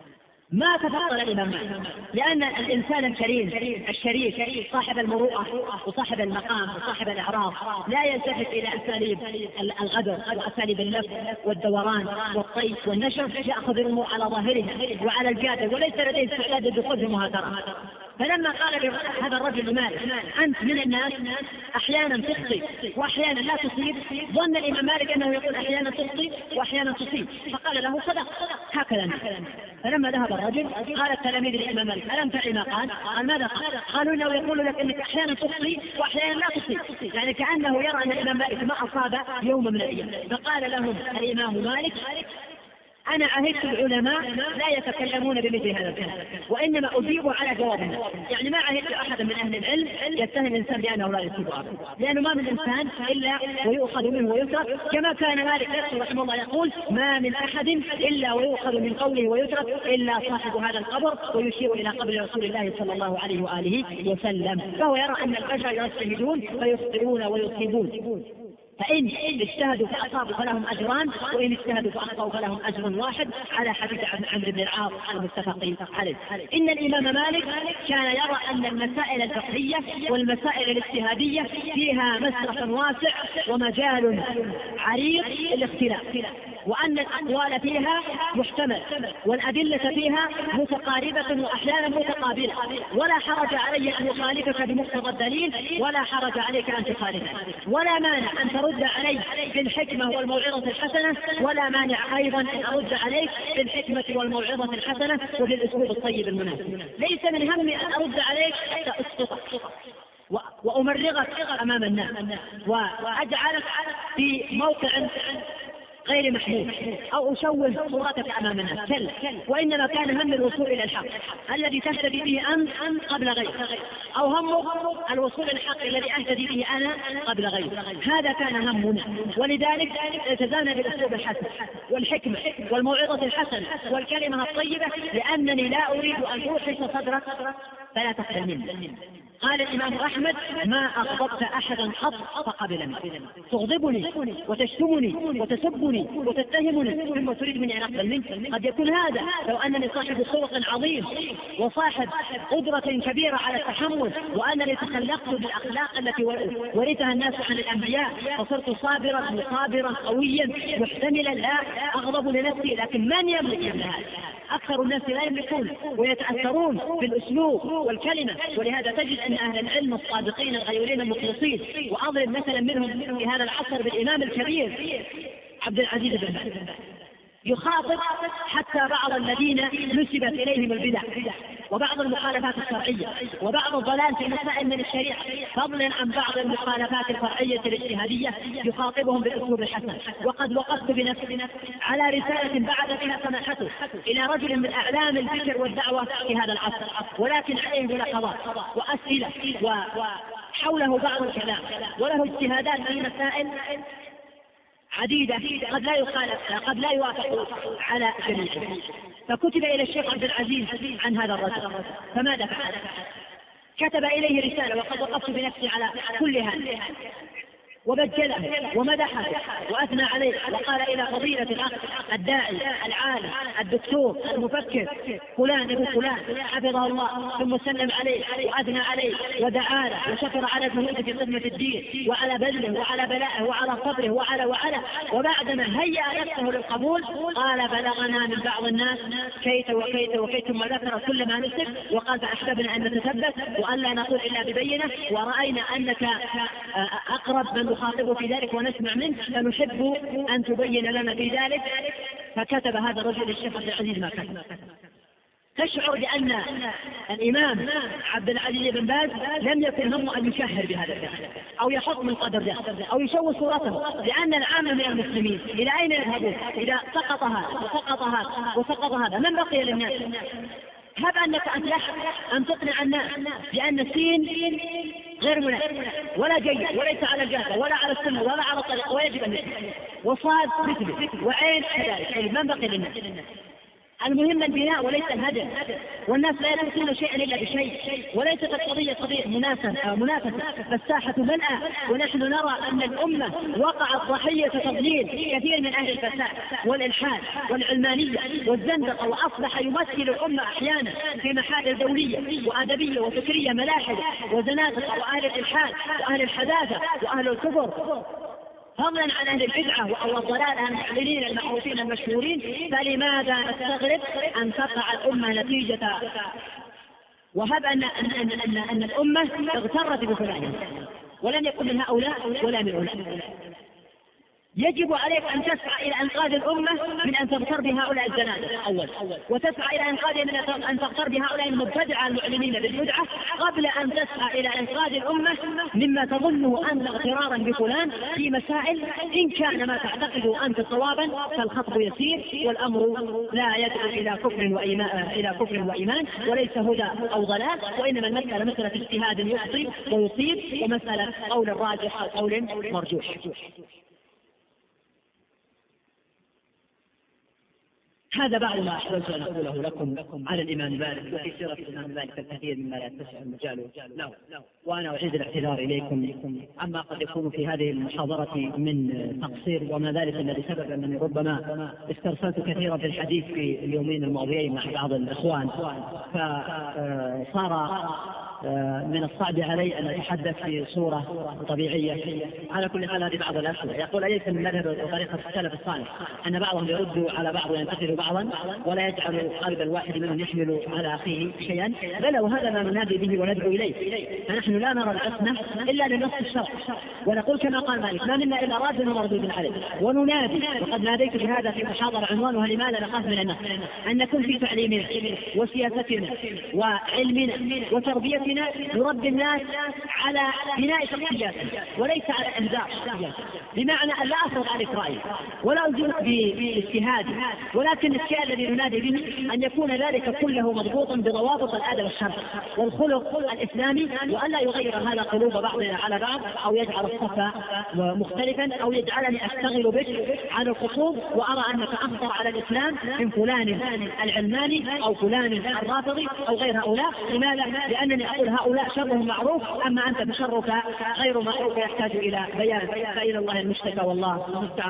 ما تفضل الإمام مالك، لأن الإنسان الكريم الشريف صاحب المروءة وصاحب المقام وصاحب الإعراض لا يلتفت إلى أساليب الغدر وأساليب اللف والدوران والطيش والنشر، يأخذ الأمور على ظاهرها وعلى الجادة، وليس لديه استعداد للدخول في مهاترة. فلما قال هذا الرجل مالك: أنت من الناس أحيانا تخطي وأحيانا لا تصيب، ظن الإمام مالك أنه يقول أحيانا تخطي وأحيانا تصيب، فقال له: صدق، هكذا. فلما ذهب الرجل قال التلاميذ للإمام مالك: ألم تعي ما قال؟ قال: ماذا قال؟ قالوا: إنه يقول لك أنك أحيانا تخطي وأحيانا لا تصيب، يعني كأنه يرى أن الإمام مالك ما أصاب يوم من الأيام. فقال لهم الإمام مالك: أنا عهدت العلماء لا يتكلمون بمثل هذا الكلام، وإنما أجيب على جواب الناس. يعني ما عهدت أحدا من أهل العلم يتهم الإنسان بأنه لا يصيب أبدا، لأنه ما من إنسان إلا ويؤخذ منه ويترك، كما كان مالك رحمه الله يقول: ما من أحد إلا ويؤخذ من قوله ويترك إلا صاحب هذا القبر، ويشير إلى قبر رسول الله صلى الله عليه وآله وسلم. فهو يرى أن البشر يجتهدون فيخطئون ويصيبون، فإن اجتهدوا فأصابوا فلهم أجران، وإن اجتهدوا فأخطأوا فلهم أجر واحد، على حديث عمرو بن العاص المتفق عليه. إن الإمام مالك كان يرى أن المسائل الفقهية والمسائل الاجتهادية فيها مسرح واسع ومجال عريض للاختلاف، وأن الأقوال فيها محتمل والأدلة فيها متقاربة وأحيانا متقابلة، ولا حرج علي أن أخالفك بمقتضى الدليل، ولا حرج عليك أن تخالفه، ولا مانع أن ترد علي بالحكمة والموعظة الحسنة، ولا مانع أيضا أن أرد عليك بالحكمة والموعظة الحسنة وبالأسلوب الطيب المناسب. ليس من همي أن أرد عليك حتى أسقطك وأمرغك أمام الناس وأجعلك في موقع غير محمود أو أشوه صورتك أمام الناس، كلا، وإنما كان هم الوصول إلى الحق الذي تهتدي به أنت قبل غيرك، أو هم الوصول إلى الحق الذي أهتدي به أنا قبل غيرك. هذا كان همنا، ولذلك التزمنا بالأسلوب الحسن والحكمة والموعظة الحسنة والكلمة الطيبة، لأنني لا أريد أن أوحش صدرك فلا تقبل مني. قال الإمام أحمد: ما أغضبت أحدا قط فقبل مني. تغضبني وتشتمني وتسبني وتتهمني ثم تريد مني أن أقبل منك؟ قد يكون هذا لو أنني صاحب خلق عظيم وصاحب قدرة كبيرة على التحمل، وأنني تخلقت بالأخلاق التي ورثها الناس عن الأنبياء، فصرت صابرا مصابرا قويا محتملا لا أغضب لنفسي. لكن من يملك مثل هذا؟ أكثر الناس لا يملكون ويتأثرون بالأسلوب والكلمة. ولهذا تجد أن أهل العلم الصادقين الغيورين المخلصين، وأضرب مثلا منهم في هذا العصر بالإمام الكبير عبد العزيز بن باز، يخاطب حتى بعض الذين نسبت إليهم البدع وبعض المخالفات الشرعية وبعض الضلال في مسائل من الشريعة، فضلا عن بعض المخالفات الفرعية الاجتهادية، يخاطبهم بالأسلوب الحسن. وقد وقفت بنفسي على رسالة بعد فيها سماحته إلى رجل من أعلام الفكر والدعوة في هذا العصر، ولكن عليه ملاحظات وأسئلة وحوله بعض الكلام، وله اجتهادات في مسائل عديدة قد لا يوافق على جميعها. فكتب إلى الشيخ عبد العزيز عن هذا الرجل، فماذا فعل؟ كتب إليه رسالة، وقد وقفت بنفسي على كلها، وبجله ومدحه وأثنى عليه، وقال: إلى فضيلة الأخ الداعي العالم الدكتور المفكر فلان ابن فلان حفظه الله، ثم سلم عليه وأثنى عليه ودعا له وشكر على جهوده في خدمة الدين وعلى بذله وعلى بلائه وعلى صبره وعلى. وبعدما هيأ نفسه للقبول قال: بلغنا من بعض الناس كيت وكيت، ثم ذكر كل ما نسب، وقال: فأحببنا أن نتثبت وأن لا نقول إلا ببينة، ورأينا أنك أقرب من نخاطبه في ذلك ونسمع منك، فنحب أن تبين لنا في ذلك. فكتب هذا الرجل الشيخ عبد العزيز ما كتب. تشعر بأن الإمام عبد العزيز بن باز لم يكن همه أن يشهر بهذا الشيء أو يحط من قدر ذلك أو يشوه صورته، لأن العامة من المسلمين إلى أين يذهبون إذا سقط هذا؟ من بقي للناس؟ هب أنك أفلحت أن تقنع الناس بأن السين غير مناسب ولا جيد وليس على الجادة ولا على السنة ولا على الطريق ويجب أن يكون، وصاد مثله وعين كذلك، من بقي للناس؟ المهم البناء وليس الهدم، والناس لا يدركون شيئا إلا بشيء، وليست القضية منافسة، فالساحة ملأة. ونحن نرى أن الأمة وقعت ضحية تضليل كثير من أهل الفساد والإلحاد والعلمانية والزندقة، وأصبح يمثل الأمة أحيانا في محافل دولية وأدبية وفكرية ملاحدة وزنادقة وأهل الإلحاد وأهل الحداثة وأهل الكفر، فضلا عن أهل البدعة أو الضلال المعلنين المعروفين المشهورين. فلماذا نستغرب أن تقع الأمة نتيجة؟ وهب أن الأمة اغترت بفلان ولم يكن من هؤلاء ولا من أولئك. يجب عليك أن تسعى إلى إنقاذ الأمة من أن تغتر بهؤلاء الزنادقة أول، وتسعى إلى إنقاذها من أن تغتر بهؤلاء المبتدعة المعلنين بالبدعة، قبل أن تسعى إلى إنقاذ الأمة مما تظنه أنت اغترارا بفلان في مسائل إن كان ما تعتقده أنت صوابا فالخطب يسير، والأمر لا يدعو إلى كفر وإيمان وليس هدى أو ضلال، وإنما المسألة مسألة اجتهاد يخطئ ويصيب، ومسألة قول راجح أو قول مرجوح. هذا بعض ما أحببت أن أقوله لكم على الإمام مالك وفي سيرة الإمام مالك الكثير مما لا يتسع المجال له، وأنا أعيد الاعتذار إليكم عما قد يكون في هذه المحاضرة من تقصير وما ذلك الذي سبب أنني ربما استرسلت كثيرا في الحديث في اليومين الماضيين مع بعض الإخوان، فصار من الصعب علي أن أتحدث في صورة طبيعية. على كل حال هذه بعض الأسئلة. يقول: أليس من مذهب وطريقة السلف الصالح أن بعضهم يرد على بعض وينتقد بعضا ولا يجعل قلب الواحد منهم يحمل على أخيه شيئا؟ بلى، وهذا ما ننادي به وندعو إليه. فنحن لا نرى الحسنة إلا لنص الشرع، ونقول كما قال مالك: ما منا إلا راد ومردود عليه. وننادي، وقد ناديت بهذا في محاضرة عنوانها لماذا نخاف من الناس، أن نكون في تعليمنا وسياستنا وعلمنا وتربيتنا تربيتنا نربي الناس على بناء شخصياتهم وليس على إنذار شخصياتهم، بمعنى أن لا أفرض عليك رأيي ولا ألزمك باجتهادي، ولكن الشيء الذي ننادي به أن يكون ذلك كله مضبوطا بضوابط الأدب الشرعي والخلق الإسلامي، وألا يغير هذا قلوب بعضنا على بعض أو يجعل الصف مختلفا أو يجعلني أشتغل بك عن الخصوم وأرى أنك أخطر على الإسلام من فلان العلماني أو فلان الرافضي أو غير هؤلاء. لماذا؟ لأنني أقول هؤلاء شرهم معروف، أما أنت فشرك غير معروف يحتاج إلى بيان، فإلى الله المشتكى والله المستعان.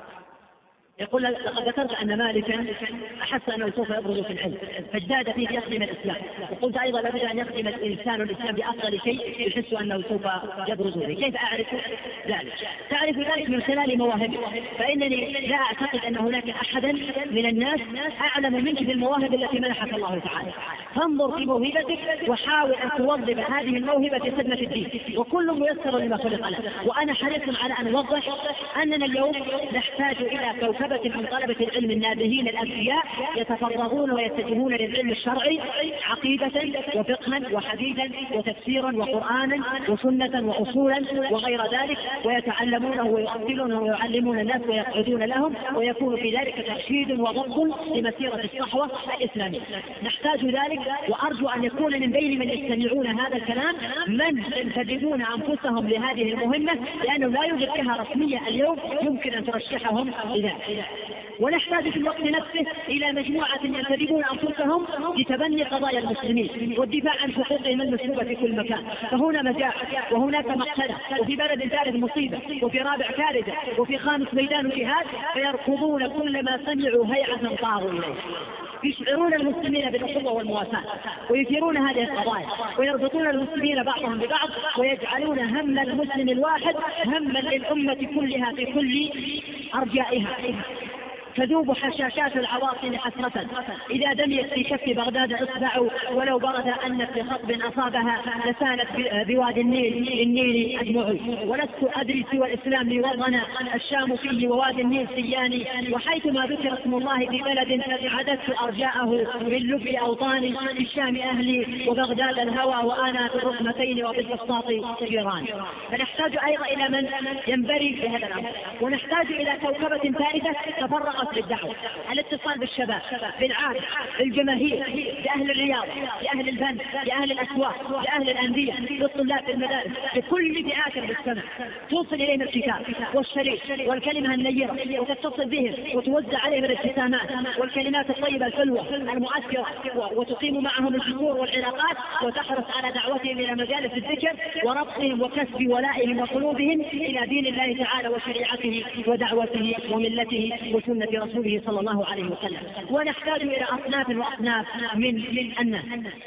يقول لقد ذكرت أن مالكا أحس أنه سوف يبرز في العلم فاجتهد فيه يخدم الإسلام، وقلت أيضا لابد أن يخدم الإنسان الإسلام بأفضل شيء يحس أنه سوف يبرز به. كيف أعرف ذلك؟ تعرف ذلك من خلال مواهبه، فإنني لا أعتقد أن هناك أحدا من الناس أعلم منك بالمواهب التي منحك الله تعالى، فانظر في موهبتك وحاول أن توظف هذه الموهبة في خدمة الدين، وكل ميسر لما خلق له. وأنا حريص على أن أوضح أننا اليوم نحتاج إلى كوكبة من طلبة العلم النابهين الأذكياء يتفرغون ويتجهون للعلم الشرعي عقيدة وفقها وحديثا وتفسيرا وقرآنا وسنة وأصولا وغير ذلك، ويتعلمونه ويؤصلونه ويعلمون الناس ويقعدون لهم، ويكون في ذلك ترشيد وضبط لمسيرة الصحوة الإسلامية. نحتاج ذلك، وأرجو أن يكون من بين من يستمعون هذا الكلام من ينتدبون أنفسهم لهذه المهمة، لأنه لا يوجد جهة رسمية اليوم يمكن أن ترشحهم لذلك. ونحتاج في الوقت نفسه إلى مجموعة ينتدبون أنفسهم لتبني قضايا المسلمين والدفاع عن حقوقهم المسلوبة في كل مكان. فهنا مجاعة وهناك مقتلة وفي بلد ثالث مصيبة وفي رابع كارثة وفي خامس ميدان جهاد، فيركضون كل ما سمعوا هيعة طاروا إليه، يشعرون المسلمين بالأخوة والمواساة ويثيرون هذه القضايا ويربطون المسلمين بعضهم ببعض ويجعلون هم المسلم الواحد هما للأمة كلها في كل أرجائها. تذوب حشاشات العواصم حسرة إذا دميت في كف بغداد إصبع، ولو برد أنت بخطب أصابها لسانت بوادي النيل أدمع. ولست أدري سوى الإسلام لي وطنا الشام فيه ووادي النيل سياني، وحيثما ذكر اسم الله في بلد عددت أرجاءه من لب أوطاني، في الشام أهلي وبغداد الهوى وأنا في الرقمتين وبالبساط جيران. فنحتاج أيضا إلى من ينبري بهذا الأمر، ونحتاج إلى كوكبة ثالثة تفرغ للدعوة، الاتصال بالشباب، بالعامة، بالجماهير، بأهل الرياضة، بأهل الفن، بأهل الأسواق، بأهل الأندية، بالطلاب في المدارس، بكل فئات المجتمع، توصل إليهم الكتاب والشريط والكلمة النيرة وتتصل بهم وتوزع عليهم الابتسامات والكلمات الطيبة الحلوة المؤثرة، وتقيم معهم الجذور والعلاقات، وتحرص على دعوتهم إلى مجالس الذكر وربطهم وكسب ولائهم وقلوبهم إلى دين الله تعالى وشريعته ودعوته وملته وسنة رسوله صلى الله عليه وسلم. ونحتاج إلى أصناف وأصناف من الناس.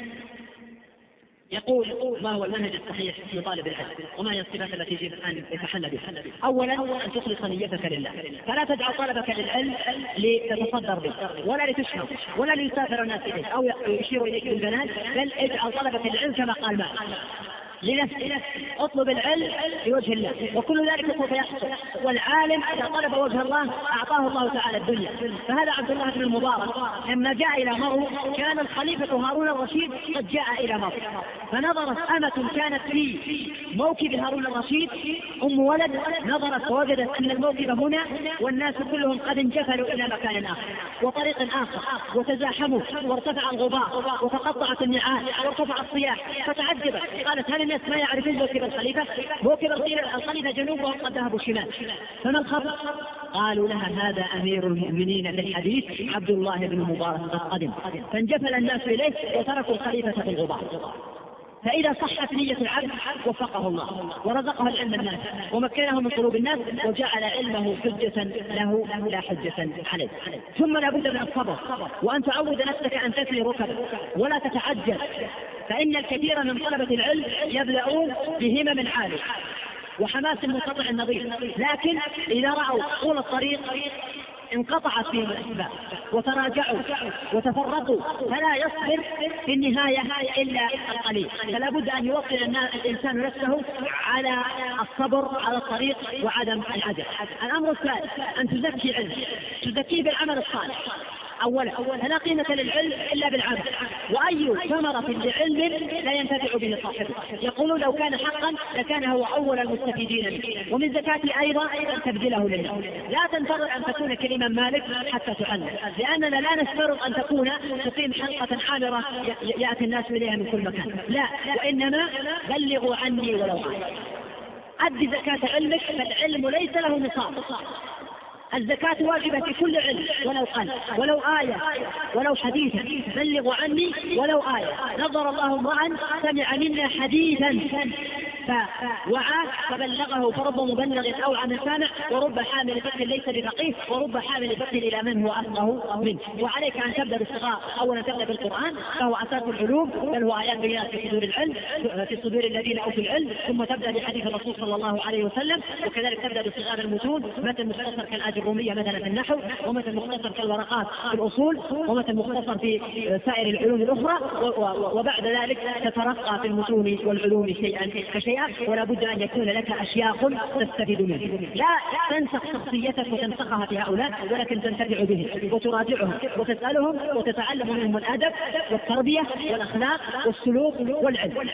يقول ما هو المنهج الصحيح لطالب العلم وما هي الصفات التي يجب أن يتحلى بها؟ أولا أن تخلص نيتك لله، فلا تجعل طلبك للعلم لتتصدر به ولا لتشهر ولا ليسافر الناس إليك أو يشير إليك بالبنات، بل اجعل طلبك للعلم كما قال مالك لنفسه، اطلب العلم لوجه الله، وكل ذلك سوف يحصل. والعالم إذا طلب وجه الله أعطاه الله تعالى الدنيا. فهذا عبد الله بن المبارك لما جاء إلى مرو كان الخليفة هارون الرشيد قد جاء إلى مرو، فنظرت أمة كانت في موكب هارون الرشيد أم ولد، نظرت فوجدت أن الموكب هنا والناس كلهم قد انجفلوا إلى مكان آخر وطريق آخر وتزاحموا وارتفع الغبار وتقطعت النعال وارتفع الصياح، فتعجبت قالت هل الناس ما يعرفون موكب الخليفة؟ موكب الخليفة جنوب وهم قد ذهبوا شمال، فما الخبر؟ قالوا لها هذا أمير المؤمنين في الحديث عبد الله بن مبارك قد قدم، فانجفل الناس إليه وتركوا الخليفة في الغبار. فإذا صحت نية العبد وفقه الله ورزقه العلم الناس ومكنه من قلوب الناس وجعل علمه حجة له لا حجة عليه. ثم لا بد من الصبر، وأن تعود نفسك أن تثني ركبك ولا تتعجل، فإن الكثير من طلبة العلم يبدأون بهمم عالية وحماس منقطع النظير، لكن إذا رأوا طول الطريق انقطعت فيهم الأسباب وتراجعوا وتفرقوا، فلا يصبر في النهاية إلا القليل. فلا بد أن يوصل الإنسان نفسه على الصبر على الطريق وعدم العجل. الأمر الثالث أن تزكي علمك، تزكيه بالعمل الصالح، أولا فلا قيمة للعلم إلا بالعمل، وأي ثمرة لعلم لا ينتفع به صاحبه. يقولون لو كان حقا لكان هو أول المستفيدين منه. ومن زكاة أيضا أن تبذله لله، لا تنتظر أن تكون كالإمام مالك حتى تعلم، لأننا لا نفترض أن تكون تقيم حلقة حاضرة يأتي الناس إليها من كل مكان، لا، وإنما بلغوا عني ولو آية. أدي زكاة علمك، فالعلم ليس له نصاب. الزكاة واجبة في كل علم ولو قل، ولو آية، ولو حديثا. بلغوا عني ولو آية. نظر الله امرأ سمع منا حديثا فوعاه فبلغه، فرب مبلغ أوعى من سامع، ورب حامل فقه ليس بفقيه، ورب حامل فقه إلى من هو أفقه منه. وعليك أن تبدأ بالصغار، أولا تبدأ بالقرآن فهو أساس العلوم، بل هو آيات بينات في صدور العلم، في صدور الذين أوتوا العلم. ثم تبدأ بحديث الرسول صلى الله عليه وسلم، وكذلك تبدأ بصغار المتون، مثل مختصر كالآية الرومية مثلا في النحو، ومثل مختصر كالورقات في الأصول، ومثل مختصر في سائر العلوم الأخرى. وبعد ذلك تترقى في المتون والعلوم شيئا فشيئا، ولا بد أن يكون لك أشياخ تستفيد منه. لا تنسخ شخصيتك وتنسخها في هؤلاء، ولكن تنتفع بهم وتراجعهم وتسألهم وتتعلم منهم الأدب والتربية والأخلاق والسلوك والعلم.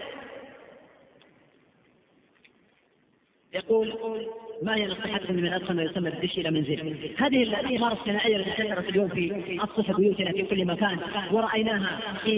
يقول: ما هي نصيحتكم لمن أدخل ما يسمى بالدش إلى منزل؟ هذه الأمارة الصناعية التي انتشرت اليوم في أسطح بيوتنا في كل مكان، ورأيناها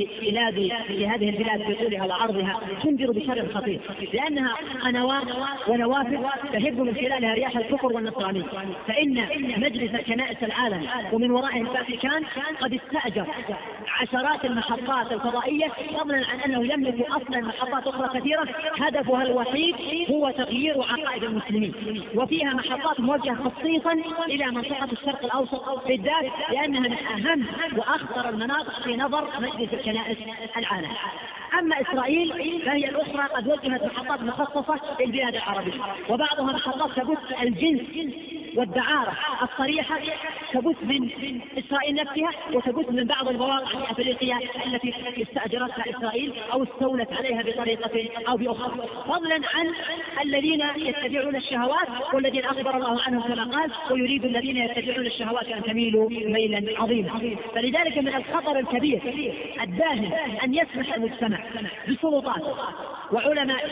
في هذه البلاد في طولها وعرضها، تنذر بشر خطير، لأنها قنوات ونوافذ تهب من خلالها رياح الكفر والنصرانية. فإن مجلس كنائس العالم ومن ورائه الفاتيكان قد استأجر عشرات المحطات الفضائية، فضلا عن أنه يملك أصلا محطات أخرى كثيرة هدفها الوحيد هو تغيير عقائد المسلمين. وفيها محطات موجهة خصيصا إلى منطقة الشرق الأوسط بالذات، لأنها من أهم وأخطر المناطق في نظر مجلس الكنائس العالم. أما إسرائيل فهي الأخرى قد وجهت محطات مخصصة للبلاد العربية، وبعضها محطات تبث الجنس والدعارة الصريحة، تبث من إسرائيل نفسها وتبث من بعض المواقع الأفريقية التي استأجرتها إسرائيل أو استولت عليها بطريقة أو بأخرى، فضلا عن الذين يتبعون الشهوات والذين أخبر الله عنهم كما قال: ويريد الذين يتبعون الشهوات أن تميلوا ميلا عظيما. فلذلك من الخطر الكبير الداهم أن يسمح المجتمع بسلطاته وعلماء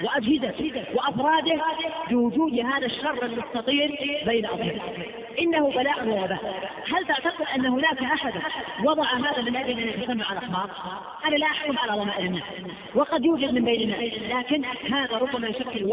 وأجهزة وأفراده بوجود هذا الشر المستطير بين أظهره. إنه بلاء ووباء. هل تعتقد أن هناك أحد وضع هذا من أجل أن يتسمع الأخبار؟ أنا لا أحكم على ضمائر الناس، وقد يوجد من بين الناس، لكن هذا ربما يشكل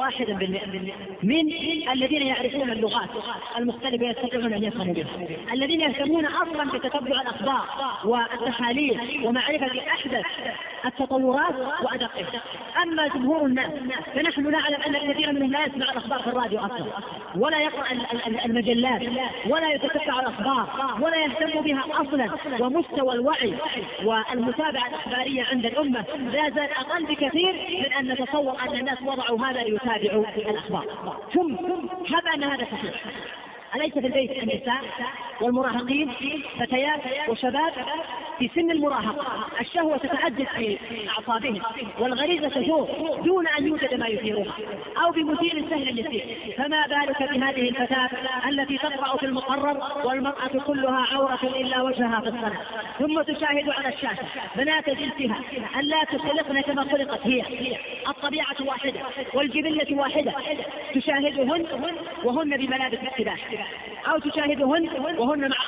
1% من الذين يعرفون اللغات المختلفة يستطيعون أن يفهموا بها، الذين يهتمون أصلا بتتبع الأخبار والتحاليل ومعرفة أحدث التطورات وأدقها. أما جمهور الناس فنحن نعلم أن الكثير منهم لا يسمع الأخبار في الراديو أصلا، ولا يقرأ المجلات، ولا يتتبع الأخبار، ولا يهتم بها أصلا. ومستوى الوعي والمتابعة الأخبارية عند الأمة لا زال أقل بكثير من أن نتصور أن الناس وضعوا هذا ليتابعوا الأخبار. ثم هب أن هذا صحيح. أليس في البيت النساء والمراهقين فتيات وشباب في سن المراهقة الشهوة تتعدد في أعصابهم والغريزة تدور دون أن يوجد ما يثيرها أو بمثير سهل يثير؟ فما بالك بهذه الفتاة التي تقرأ في المقرر والمرأة كلها عورة إلا وجهها في الصلاة، ثم تشاهد على الشاشة بنات جنسها اللاتي خلقن كما خلقت هي، الطبيعة واحدة والجبلة واحدة، تشاهدهن وهن بملابس السباحة، أو تشاهدهن وهن مع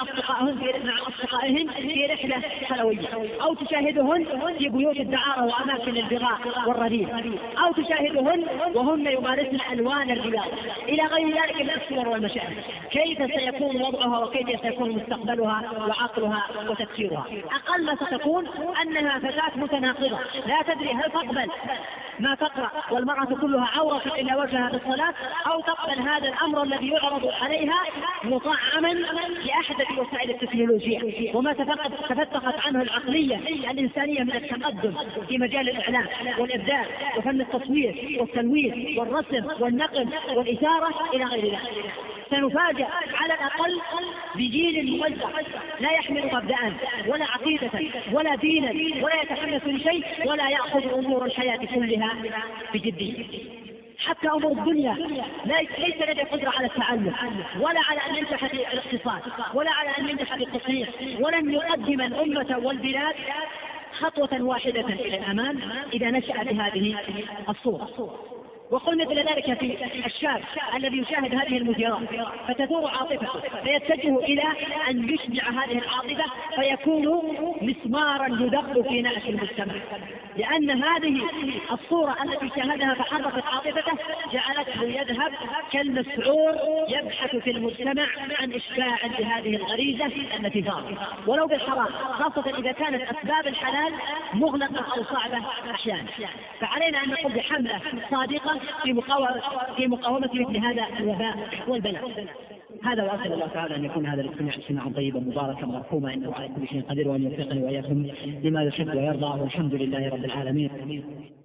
أصدقائهن في رحلة خلوية، أو تشاهدهن في بيوت الدعارة وأماكن البغاء والرذيل، أو تشاهدهن وهن يمارسن ألوان الرياض إلى غير ذلك من الصور والمشاهد. كيف سيكون وضعها وكيف سيكون مستقبلها وعقلها وتفكيرها؟ أقل ما ستكون أنها فتاة متناقضة لا تدري هل تقبل ما تقرأ والمرأة كلها عورة إلا وجهها بالصلاة، أو تقبل هذا الأمر الذي يعرض عليها مطعما لأحدث وسائل التكنولوجيا وما تفتقت عنه العقلية الإنسانية من التقدم في مجال الإعلام والإبداع وفن التصوير والتلوين والرسم والنقل والإثارة إلى غير ذلك. سنفاجأ على الأقل بجيل موزع لا يحمل مبدأ ولا عقيدة ولا دينا ولا يتحمس لشيء ولا يأخذ أمور الحياة كلها بجدية. حتى أمور الدنيا ليس لديه قدرة على التعلم، ولا على أن ينجح في الاقتصاد، ولا على أن ينجح في التصنيع، ولن يقدم الأمة والبلاد خطوة واحدة إلى الأمام إذا نشأ بهذه الصورة. وقل مثل ذلك في الشاب الذي يشاهد هذه المثيرات فتثور عاطفته فيتجه إلى أن يشبع هذه العاطفة فيكون مسمارا يدق في نعش المجتمع، لأن هذه الصورة التي شاهدها فحركت عاطفته جعلته يذهب كالمسعور يبحث في المجتمع عن إشباع لهذه الغريزة التي ثارت ولو بالحرام، خاصة إذا كانت أسباب الحلال مغلقة أو صعبة أحيانا. فعلينا أن نقوم بحملة صادقة في مقاومة مثل هذا الوباء والبلاء. هذا، وأسأل الله تعالى أن يكون هذا الاجتماع اجتماعا طيبا مباركا مرحوما، إنه على كل شيء قدير، وأن يوفقني وإياكم لما يحب ويرضى، والحمد لله رب العالمين.